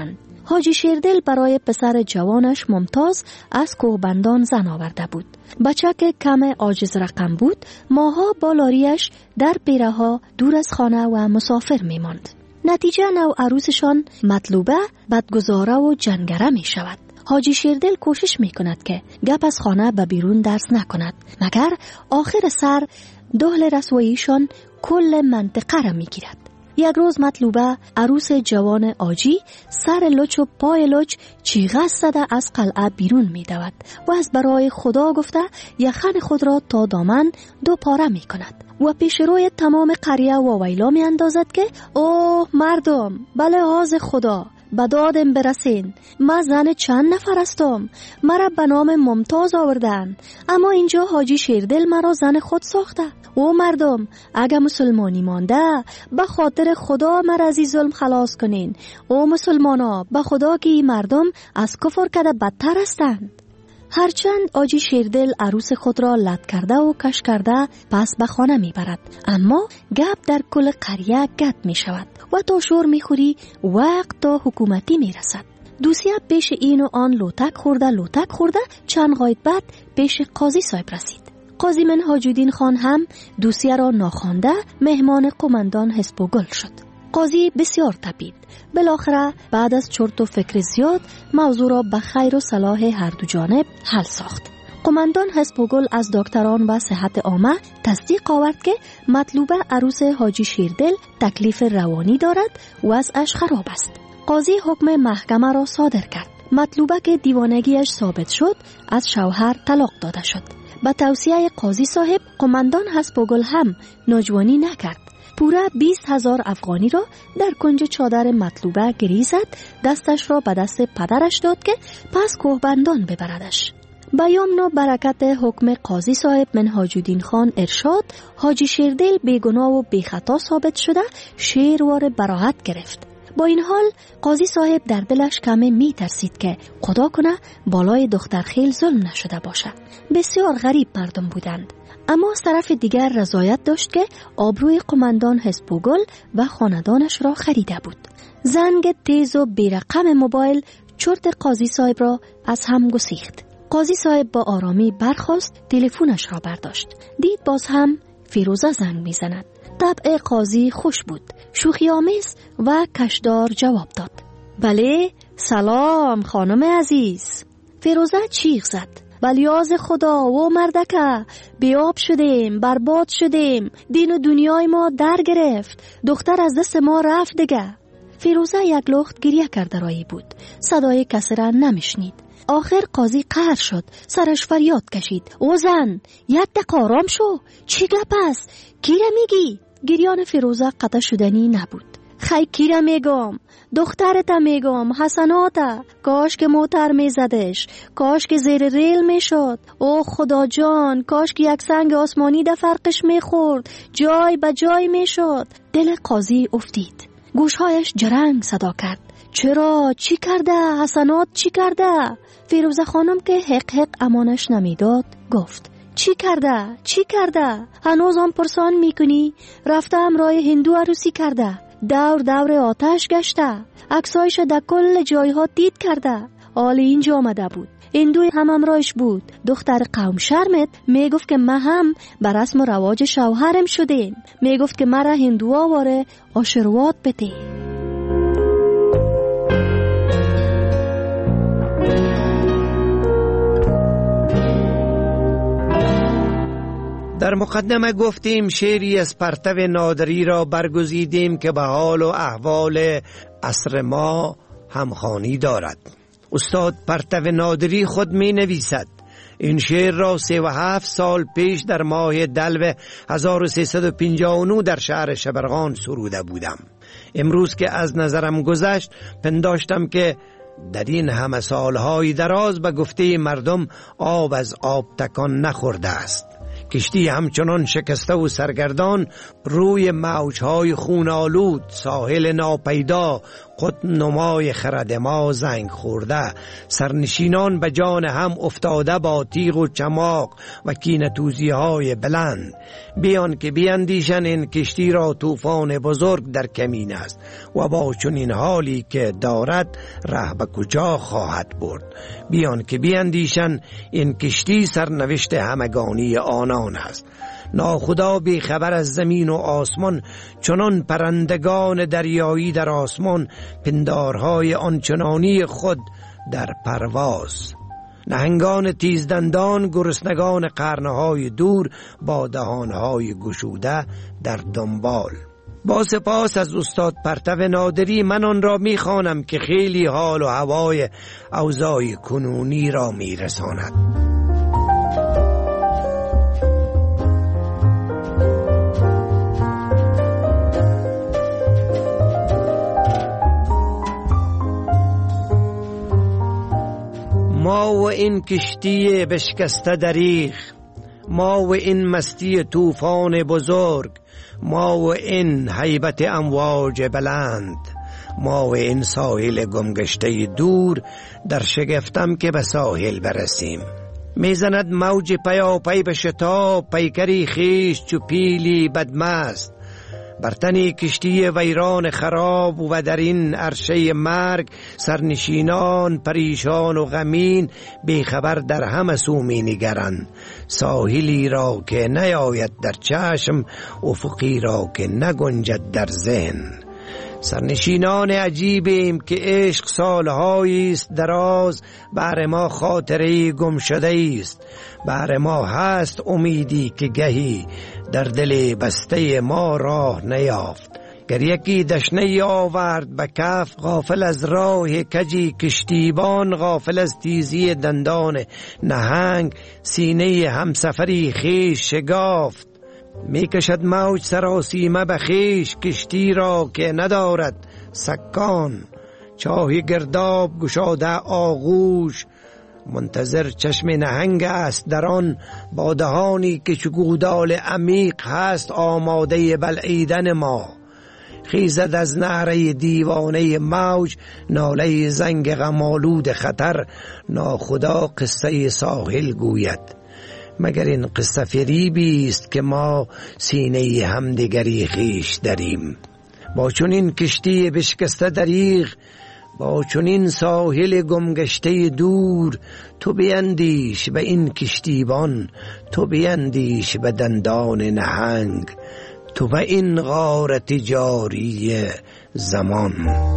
حاجی شیردل برای پسر جوانش ممتاز از کوهبندان زن آورده بود. بچه که کم عاجز رقم بود، ماها با لاریش در پیره ها دور از خانه و مسافر می ماند. نتیجه نو عروسشان مطلوبه، بدگزاره و جنگره می شود. حاجی شیردل کوشش می کند که گپ از خانه به بیرون درس نکند، مگر آخر سر دهل رسواییشان کل منطقه را می گیرد. یک روز مطلوبه عروس جوان آجی سر لچ و پای لچ چیغه زده از قلعه بیرون می دود و از برای خدا گفته یخن خود را تا دامن 2 پاره می کند و پیش روی تمام قریه و ویلا می اندازد که اوه مردم، بله آز خدا، به دادم برسین، ما زن چند نفر هستم، مرا به نام ممتاز آوردن، اما اینجا حاجی شیردل مرا زن خود ساخته. او مردم، اگه مسلمانی مانده به خاطر خدا مرا از این ظلم خلاص کنین. او مسلمانا، به خدا که این مردم از کفر کده بدتر هستند. هرچند حاجی شیردل عروس خود را لط کرده و کش کرده پس به خانه می برد، اما گپ در کل قریه گد می شود و تا شور می خوری وقت تا حکومتی می رسد. دوسیه پیش این و آن لوتک خورده چند غایت بعد پیش قاضی صاحب رسید. قاضی منهاج الدین خان هم دوسیه را ناخوانده مهمان قماندان حزب و گل شد. قاضی بسیار تپید. بالاخره بعد از چرت و فکر زیاد موضوع را به خیر و صلاح هر دو جانب حل ساخت. قماندان حزب و گل از دکتران و صحت عامه تصدیق آورد که مطلوبه عروس حاجی شیردل تکلیف روانی دارد و وضعش خراب است. قاضی حکم محکمه را صادر کرد. مطلوبه که دیوانگیش ثابت شد از شوهر طلاق داده شد. به توصیه قاضی صاحب قماندان حزب و گل هم ناجوانی نکرد. پورا 20,000 افغانی را در کنج چادر مطلوبه گریزد، دستش را به دست پدرش داد که پس کوهبندان ببردش. به یمن و برکت حکم قاضی صاحب منهاج الدین خان ارشاد، حاجی شیردل بیگناه و بیخطا ثابت شده شیروار براحت گرفت. با این حال قاضی صاحب در دلش کمی می ترسید که خدا کنه بالای دختر خیل ظلم نشده باشه. بسیار غریب مردم بودند، اما از طرف دیگر رضایت داشت که آبروی قماندان حزب و گل و خاندانش را خریده بود. زنگ تیز و بیرقم موبایل چرت قاضی صاحب را از هم گسیخت. قاضی صاحب با آرامی برخاست، تلفنش را برداشت. دید باز هم فیروزه زنگ میزند. طبع قاضی خوش بود، شوخی آمیز و کشدار جواب داد. بله، سلام خانم عزیز. فیروزه چیغ زد. ولیاز خدا و مردکه، بیاب شدیم، برباد شدیم، دین و دنیای ما در گرفت، دختر از دست ما رفت دیگه. فیروزه یک لخت گریه کرده رایی بود، صدای کسی را نمیشنید. آخر قاضی قهر شد، سرش فریاد کشید. او زن، یک دقیقه آرام شو، چی گپ است؟ کیره میگی؟ گریان فیروزه قطع شدنی نبود. خی کیره میگم، دخترتا میگم، حسناتا، کاش که موتر میزدش، کاش که زیر ریل میشد. او خدا جان، کاش که یک سنگ آسمانی در فرقش میخورد، جای به جای میشد. دل قاضی افتید، گوشهایش جرنگ صدا کرد. چرا؟ چی کرده؟ حسنات چی کرده؟ فیروزه خانم که حق حق امانش نمیداد گفت چی کرده؟ چی کرده؟ هنوز هم پرسان میکنی؟ رفته همراه هندو عروسی کرده، دور دور آتش گشته، عکسایش در کل جایها دید کرده. حال اینجا آمده بود، هندوی هم همراهش بود. دختر قوم شرمت میگفت که ما هم بر رسم و رواج شوهرم شدیم، میگفت که مرا هندو آواره آشروات بده. در مقدمه گفتیم شعری از پرتو نادری را برگزیدیم که به حال و احوال عصر ما همخوانی دارد. استاد پرتو نادری خود می نویسد این شعر را 37 سال پیش در ماه دلو 1359 در شهر شبرغان سروده بودم. امروز که از نظرم گذشت پنداشتم که در این همه سالهای دراز به گفته مردم آب از آب تکان نخورده است. کشتی همچنان شکسته و سرگردان روی موجهای خون آلود، ساحل ناپیدا، خود نمای خرد ما زنگ خورده، سرنشینان به جان هم افتاده با تیغ و چماق و کینه‌توزی های بلند. بیان که بیندیشن این کشتی را طوفان بزرگ در کمین است و با چنین حالی که دارد ره به کجا خواهد برد. بیان که بیندیشن این کشتی سرنوشت همگانی آنان است. ناخدا بی خبر از زمین و آسمان، چنان پرندگان دریایی در آسمان، پندارهای آنچنانی خود در پرواز. نهنگان تیزدندان، گرسنگان قرنهای دور، با دهانهای گشوده در دنبال. با سپاس از استاد پرتو نادری، من آن را میخوانم که خیلی حال و هوای اوضاع کنونی را میرساند. ما و این کشتی بشکسته دریغ، ما و این مستی طوفان بزرگ، ما و این هیبت امواج بلند، ما و این ساحل گمگشته دور، در شگفتم که به ساحل برسیم. میزند موج پیاپی به شتاب، پیکری خیش چو پیلی بدمست، برتنی کشتی ویران خراب و در این عرشه مرگ، سرنشینان پریشان و غمین بیخبر در همه سو می نگرند. ساحلی را که نیاید در چشم، افقی را که نگنجد در ذهن. سرنشینان عجیبیم که عشق سالهایی است دراز، بر ما خاطری گم شده است. بر ما هست امیدی که گهی در دل بسته ما راه نیافت. گر یکی دشنه آورد به کف، غافل از راه کجی کشتیبان، غافل از تیزی دندان نهنگ، سینه همسفری خیش شگافت. می کشد موج سراسیمه به خویش، کشتی را که ندارد سکان. چاهی گرداب گشاده آغوش، منتظر چشم نهنگ است در آن. با دهانی که چو گودال عمیق هست، آماده بلعیدن ما. خیزد از نعره دیوانه موج، ناله زنگ غمالود خطر. ناخدا قصه ساحل گوید، مگر این قصه فریبی است که ما سینه همدیگری خیش داریم. با چنین کشتی بشکسته دریغ، با چنین ساحل گمگشته دور، تو بیندیش به این کشتیبان، تو بیندیش به دندان نهنگ، تو به این غارت جاری زمان.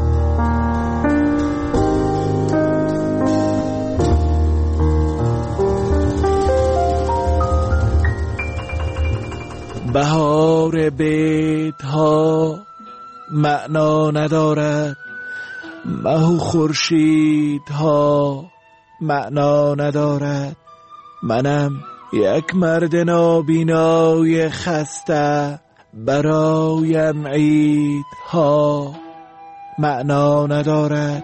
بهار بیت‌ها معنا ندارد، مه و خورشیدها معنا ندارد. منم یک مرد نابینای خسته، برایم عیدها معنا ندارد.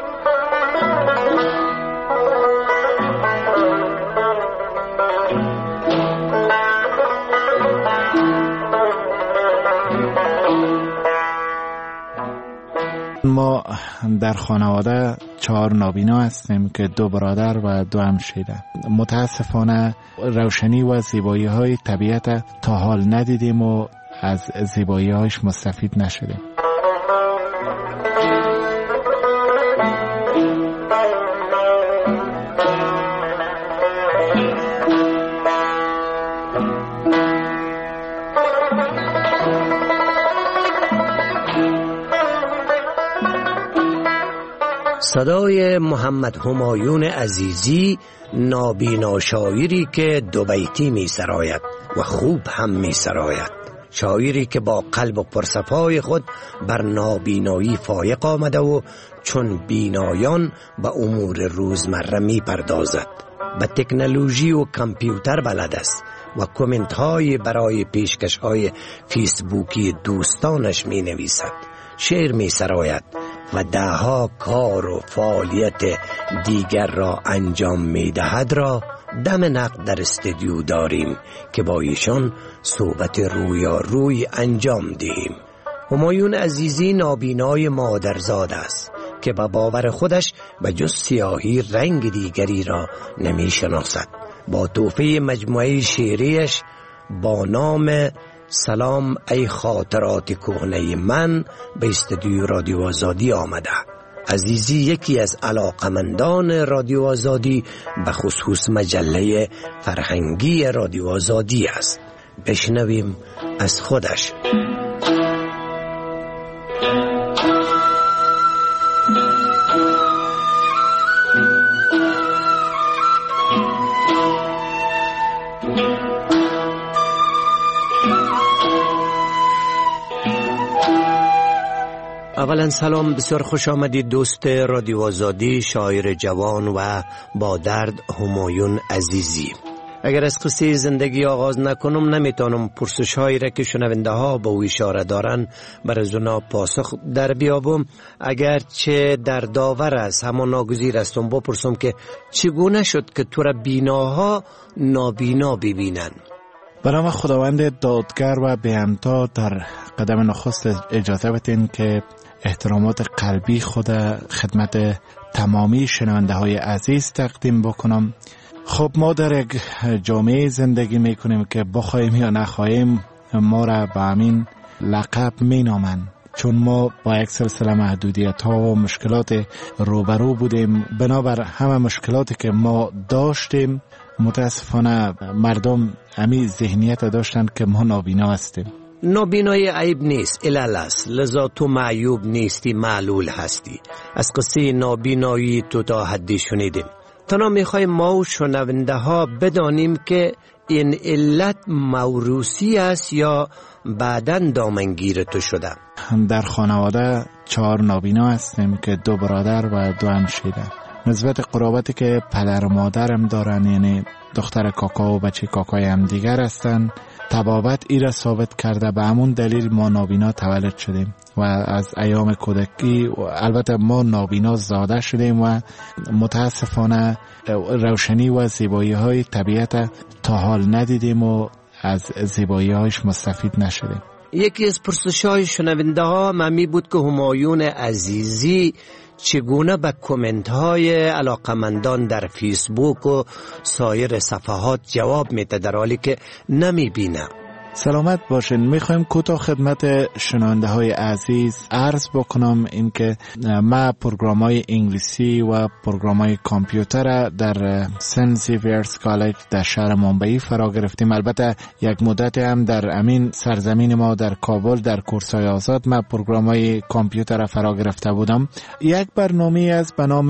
ما در خانواده 4 نابینا هستیم که 2 برادر و 2 همشیره. متاسفانه روشنی و زیبایی های طبیعت تا حال ندیدیم و از زیبایی هایش مستفید نشدیم. صدای محمد همایون عزیزی، نابینا شاعری که 2 بیتی می سراید و خوب هم می سراید. شاعری که با قلب و پرصفای خود بر نابینایی فایق آمده و چون بینایان به امور روزمره می پردازد. به تکنولوژی و کامپیوتر بلد است و کامنت های برای پیشکش های فیسبوکی دوستانش می نویسد. شعر می سراید و 10 کار و فعالیت دیگر را انجام می دهد را دم نقد در استودیو داریم که با ایشان صحبت رویاروی انجام دهیم. همایون عزیزی نابینای مادرزاد است که با باور خودش به جز سیاهی رنگ دیگری را نمی شناسد. با تحفه مجموعه شعریش با نام سلام ای خاطرات کهنه من به استودیو رادیو آزادی آمده. عزیزی یکی از علاقمندان رادیو آزادی به خصوص مجله فرهنگی رادیو آزادی است. بشنویم از خودش. اولا سلام، بسیار خوش آمدید دوست رادیو آزادی، شاعر جوان و با درد همایون عزیزی. اگر از قصه زندگی آغاز نکنم نمیتونم پرسش هایی را که شنونده ها به او اشاره دارن بر از اونا پاسخ در بیابم. اگر چه در داور است همان ناگزیر استم بپرسم که چگونه شد که تو را بیناها نابینا ببینن؟ به نام خداوند دادگر و بهمتا، در قدم نخست اجازه بدین که احترامات قلبی خود خدمت تمامی شنونده های عزیز تقدیم بکنم. خب ما در یک جامعه زندگی میکنیم که بخوایم یا نخواهیم ما را به همین لقب مینامند، چون ما با یک سلسله محدودیت ها و مشکلات روبرو بودیم. بنابر همه مشکلاتی که ما داشتیم متاسفانه مردم همین ذهنیت داشتن که ما نابینا هستیم. نابینایی عیب نیست، علل است، لذا تو معیوب نیستی، معلول هستی. از قصه نابینایی تو تا حدی شنیدیم. تنها میخوایم ما و شنونده ها بدانیم که این علت موروثی است یا بعداً دامنگیر تو شده. در خانواده 4 نابینا هستیم که 2 برادر و 2 همشیره. نسبت قرابتی که پدر و مادرم دارن، یعنی دختر کاکا و بچه کاکای هم دیگر هستن، تبابت ای را ثابت کرده. به همون دلیل ما نابینا تولد شدیم و از ایام کودکی البته ما نابینا زاده شدیم و متاسفانه روشنی و زیبایی های طبیعت تا حال ندیدیم و از زیبایی هایش مستفید نشدیم. یکی از پرسش های شنونده ها ممی بود که همایون عزیزی چگونه به کامنت های علاقمندان در فیسبوک و سایر صفحات جواب میده در حالی که نمیبینه. سلامت باشین. میخوایم کوتاه خدمت شنونده های عزیز عرض بکنم اینکه ما پروگرام های انگلیسی و پروگرام های کامپیوتر در سن زیویرز کالج در شهر مومبئی فرا گرفتیم. البته یک مدت هم در امین سرزمین ما در کابل در کورس های آزاد ما پروگرام های کامپیوتر فرا گرفته بودم. یک برنامه از به نام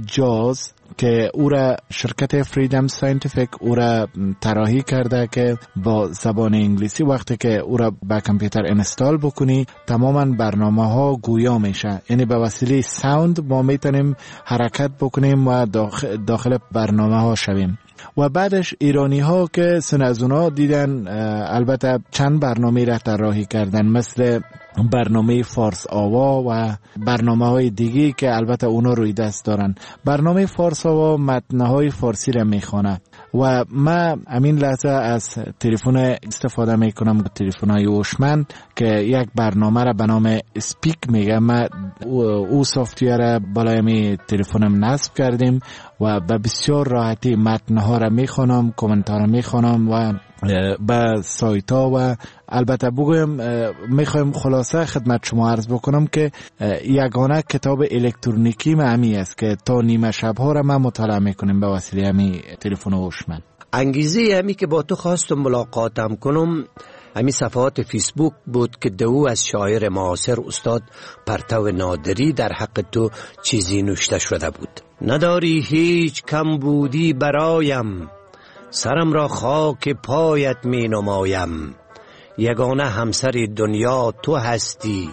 جاز که او را شرکت فریدم ساینتیفیک او را طراحی کرده که با زبان انگلیسی وقتی که او را به کامپیوتر اینستال بکنی تماما برنامه ها گویا میشه، یعنی به وسیله ساوند ما میتونیم حرکت بکنیم و داخل برنامه ها شویم. و بعدش ایرانی ها که سن از اونا دیدن البته چند برنامه را طراحی کردن، مثل برنامه فارس آوا و برنامه های دیگه که البته اونا روی دست دارن. برنامه فارس آوا متنهای فارسی را میخوانه و ما همین لحظه از تلفن استفاده میکنم، تلفن های هوشمند که یک برنامه را به نام اسپیک میگه. ما او سافتویر را بالای می تلفنم نصب کردیم و به بسیار راحتی متنها را میخوانم، کامنت ها را میخوانم و به سایت ها و البته بگویم میخوایم خلاصه خدمت شما عرض بکنم که یگانه کتاب الکترونیکی همی است که تا نیمه شب ها را ما مطالعه میکنیم به وسیله همی تلفن هوشمند. انگیزه همی که با تو خواستم ملاقاتم کنم همی صفحات فیسبوک بود که دو از شاعر معاصر استاد پرتو نادری در حق تو چیزی نوشته شده بود. نداری هیچ کم بودی برایم، سرم را خاک پایت می نمایم. یگانه همسر دنیا تو هستی،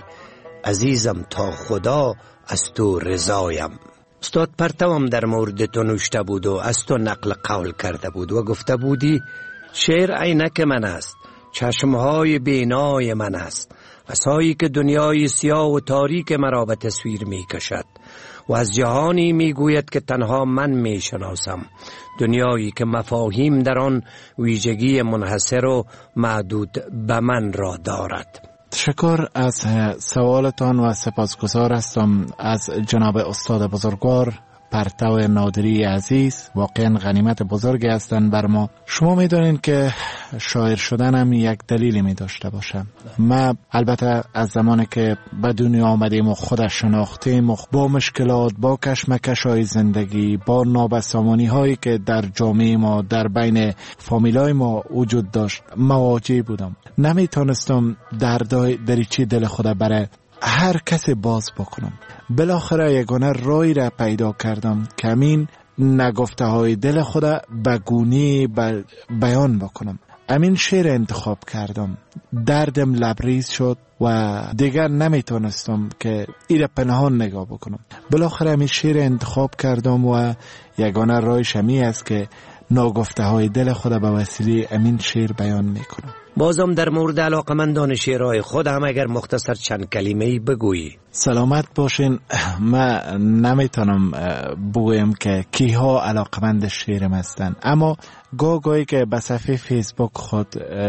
عزیزم تا خدا از تو رضایم. استاد پرتوم در مورد تو نوشته بود و از تو نقل قول کرده بود و گفته بودی شعر عینک من است، چشمهای بینای من است، عصایی که دنیای سیاه و تاریک مرا به تصویر می کشد و از جهانی می گوید که تنها من می شناسم، دنیایی که مفاهیم در آن ویژگی منحصر و معدود به من را دارد. تشکر از سوالتان و سپاسگزار هستم از جناب استاد بزرگوار پرتو نادری عزیز. واقعا غنیمت بزرگی هستند بر ما. شما میدونید که شاعر شدن هم یک دلیلی می داشته باشه. ما البته از زمانی که به دنیا آمدیم و خودش شناختیم و با مشکلات، با کشمکش های زندگی، با نابسامانی هایی که در جامعه ما، در بین فامیلای ما وجود داشت مواجه بودم. نمیتونستم دریچه دل خود برای هر کسی باز بکنم. بالاخره یگانه رای را پیدا کردم که امین نگفته های دل خود به گونی بیان بکنم. امین شعر انتخاب کردم. دردم لبریز شد و دیگر نمیتونستم که ایره پنهان نگاه بکنم. بالاخره امین شعر انتخاب کردم و یگانه رایش همی است که ناگفته های دل خود به وسیله امین شعر بیان میکنم. بازم در مورد علاقمندان شعرهای خود هم اگر مختصر چند کلمه‌ای بگویی. سلامت باشین. من نمیتونم بگویم که کیها علاقمند شعرم هستن، اما گاهی که به صفحه فیسبوک خود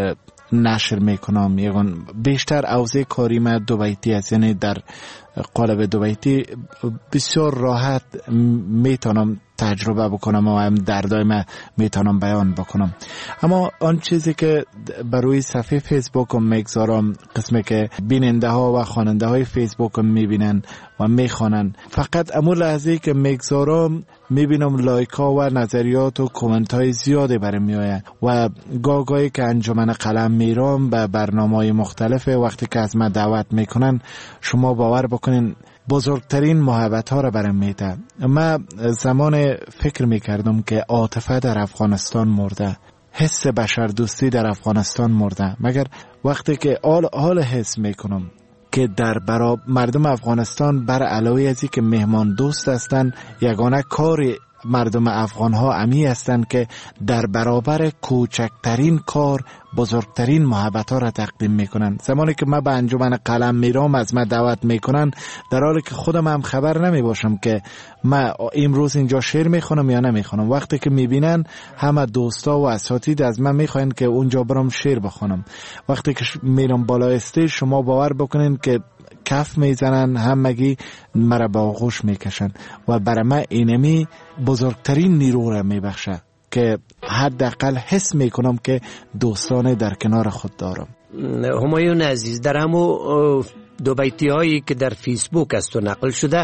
نشر میکنم یگان بیشتر اوضاع کاری من دو بیتی است، یعنی در قالب دو بیتی بسیار راحت میتونم تجربه بکنم و هم دردای من میتونم بیان بکنم. اما آن چیزی که بر روی صفحه فیسبوک میگذارم، قسمی که بیننده ها و خواننده های فیسبوک میبینن و میخوانن، فقط امو لحظه که میگذارم میبینم لایک ها و نظریات و کومنت های زیاده برام میآید و گاهی که انجمن قلم میرم به برنامه‌های مختلف، وقتی که از من دعوت میکنن شما باور بکنین بزرگترین محبت ها را برام میده. من زمان فکر میکردم که عاطفه در افغانستان مرده، حس بشردوستی در افغانستان مرده، مگر وقتی که حال حس میکنم که در برابر مردم افغانستان بر علاوه ازی که مهمان دوست هستند، یگانه کار مردم افغان ها امی هستند که در برابر کوچکترین کار بزرگترین محبت ها را تقدیم میکنن. زمانی که من به انجمن قلم میرم از من دعوت میکنن، در حالی که خودم هم خبر نمی باشم که من امروز اینجا شعر میخونم یا نمیخونم، وقتی که میبینن همه دوستا و اساتید از من میخواین که اونجا برام شعر بخونم. وقتی که میرم بالا استیج شما باور بکنین که کف میزنن، همگی مرا به آغوش میکشن و برای من اینمی بزرگترین نیرو را میبخشه که حداقل حس میکنم که دوستان در کنار خود دارم. همایون عزیز، در همو دو بیتی هایی که در فیسبوک از تو نقل شده،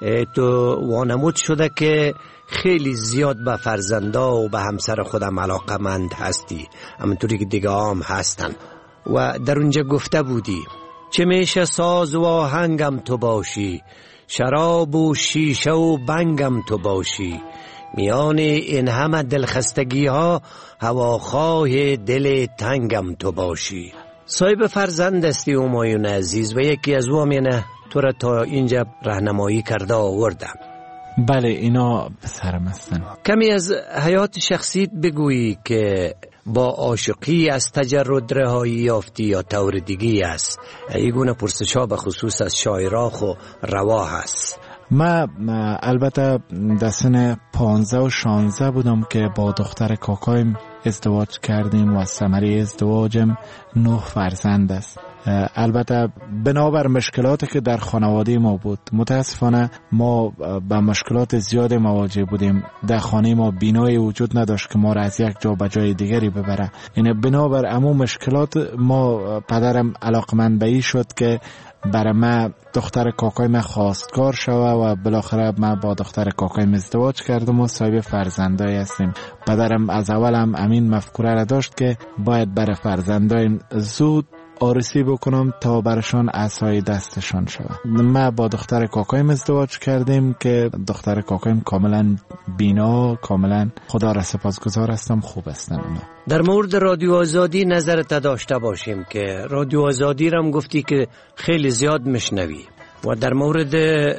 تو وانمود شده که خیلی زیاد به فرزندا و به همسر خودم علاقمند هستی، همونطوری که دیگه هم هستن، و در اونجا گفته بودی چه میشه ساز و آهنگم تو باشی، شراب و شیشه و بنگم تو باشی، میان این همه دلخستگی ها هواخواه دل تنگم تو باشی. صاحب فرزند هستی همایون عزیز و یکی از اوامینه تو را تا اینجا راهنمایی کرده آوردم. بله، اینا پسرم هستن. کمی از حیات شخصیت بگویی که با عاشقی از تجرد رهایی یافتی یا طور دیگی است. ایگونه پرسش‌ها به خصوص از شاعراخ و روا هست. من البته در سن 15 و 16 بودم که با دختر کاکایم ازدواج کردیم و ثمره ازدواجم 9 فرزند است. البته بنابر مشکلاتی که در خانواده ما بود، متاسفانه ما با مشکلات زیاد مواجه بودیم. در خانه ما بینایی وجود نداشت که ما را از یک جا به جای دیگری ببره. یعنی بنابر عموم مشکلات ما، پدرم علاقمند به این شد که برای من دختر کاکایم خواستگار شوه و بالاخره من با دختر کاکایم ازدواج کردم و صاحب فرزندای هستیم. پدرم از اول هم امین مفکوره را داشت که باید برای فرزندایم زود آرسی بکنم تا برشان عصای دستشان شود. ما با دختر کاکایم ازدواج کردیم که دختر کاکایم کاملا بینا، کاملا خدا را سپاسگزار هستم، خوب هستن اونا. در مورد رادیو آزادی نظرت داشته باشیم که رادیو آزادی را هم گفتی که خیلی زیاد میشنوی و در مورد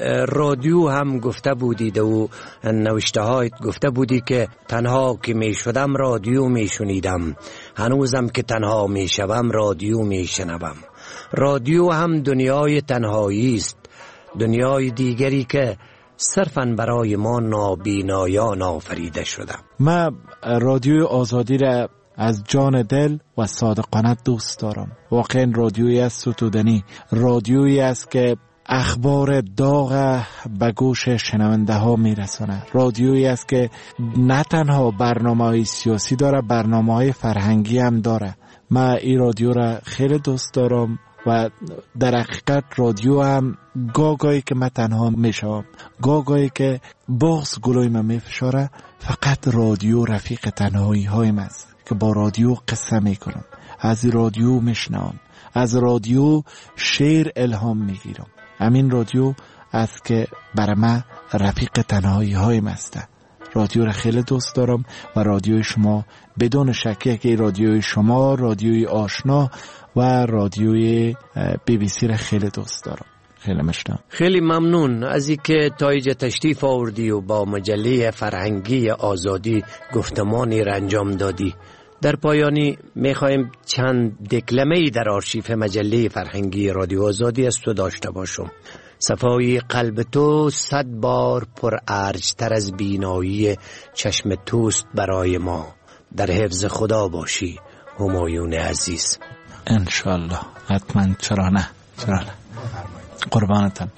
رادیو هم گفته بودید و نوشته هایت گفته بودی که تنها که می شدم رادیو می شنیدم، هنوزم که تنها می شوم رادیو می شنوم. رادیو هم دنیای تنهایی است، دنیای دیگری که صرفاً برای ما نابینایان آفریده شده. من رادیو آزادی را از جان دل و صادقانه دوست دارم. واقعا رادیویی است ستودنی، رادیویی است که اخبار داغ به گوش شنونده ها میرسونه، رادیویی است که نه تنها برنامه‌های سیاسی داره، برنامه‌های فرهنگی هم داره. من این رادیو را خیلی دوست دارم و در حقیقت رادیو هم گاگایی که من تنها میشم، گاگایی که بغض گلوی من میفشاره، فقط رادیو رفیق تنهایی هایم است که با رادیو قصه میکنم، از رادیو میشنم، از رادیو شعر الهام میگیرم. همین رادیو است که برای من رفیق تنهایی هایم است. رادیو را خیلی دوست دارم و رادیوی شما بدون شکی که رادیوی شما رادیوی آشنا و رادیوی BBC را خیلی دوست دارم. خیلی مشتاقم. خیلی ممنون از اینکه تایج تشریف آوردی و با مجله فرهنگی آزادی گفتمانی را انجام دادی. در پایانی میخوایم چند دکلمه‌ای در آرشیف مجله فرهنگی رادیو آزادی از تو داشته باشم. صفای قلب تو 100 بار پر ارج‌تر از بینایی چشم توست برای ما. در حفظ خدا باشی همایون عزیز. انشالله، حتما. چرا نه قربانتان.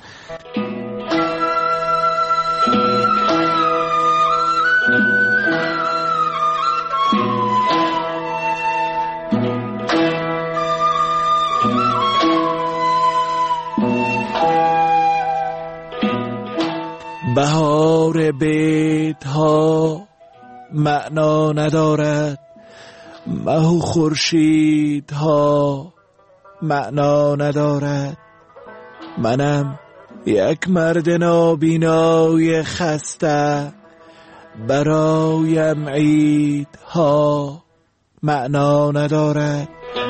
بهار بیت‌ها معنا ندارد، مه و خورشیدها معنا ندارد. منم یک مرد نابینای خسته، برایم عیدها معنا ندارد.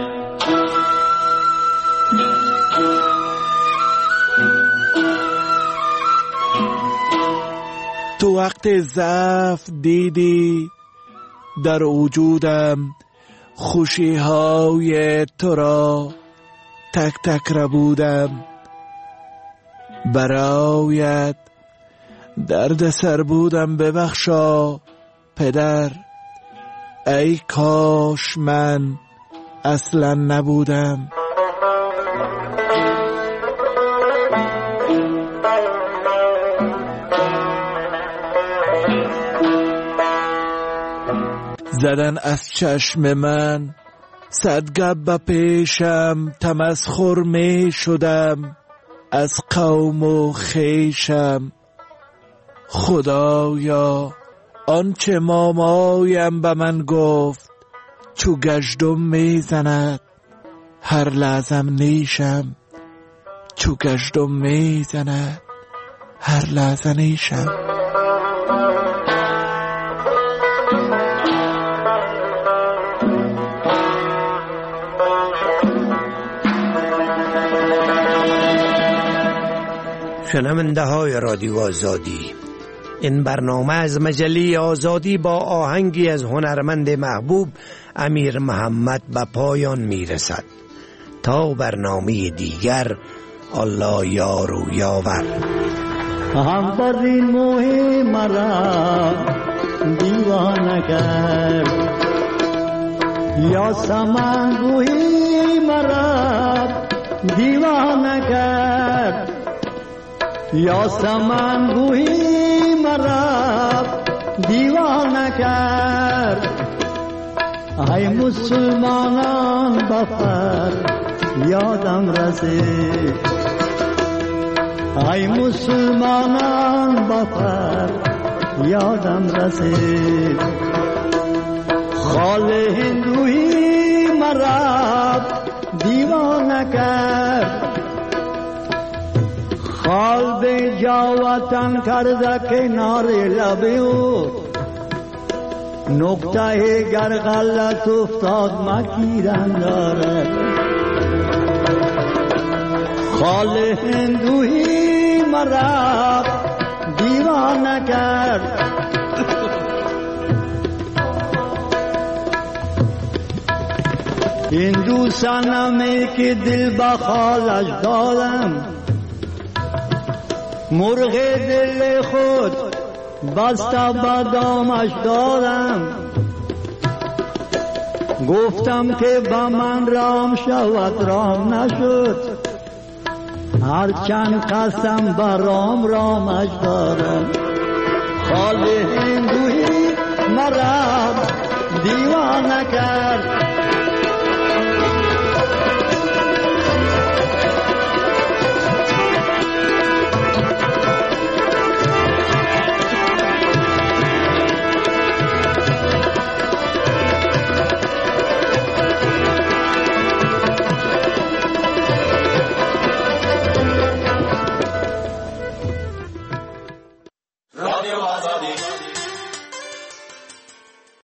تو وقت ضعف دیدی در وجودم خوشی های تو را، تک تک ربودم برایت درد سر بودم. ببخشا پدر، ای کاش من اصلا نبودم. زدن از چشم من 100 گب پیشم، تمسخر می شدم از قوم و خیشم. خدایا آنچه مامایم به من گفت، چو گژدم می زند هر لحظم نیشم. چو گژدم می زند هر لحظه نیشم. شنونده های رادیو آزادی، این برنامه از مجله آزادی با آهنگی از هنرمند محبوب امیر محمد به پایان میرسد. تا برنامه دیگر، الله یار و یاور. هم بردین موه مرا دیوانه کرد، یا سمنگوی مرا دیوانه کرد، یا سمنگوی مرا دیوانه کرد. ای مسلمانان بفر یادم رسید، ای مسلمانان بفر یادم رسید. خال هندوی مرا دیوانه کرد، خال به جا وطن کرده کنار لبیو. نقطه گر غلط افتاد مکیرن دارد. خال هندوی مرا دیوانه کرد. هندو صنمی که دل به خالش دادم، مرغ دل خود بسته به دامش دادم. گفتم که با من رام شود رام نشد، هرچند قسم برام رامش دارم. خال هندوی مرا دیوانه کرد،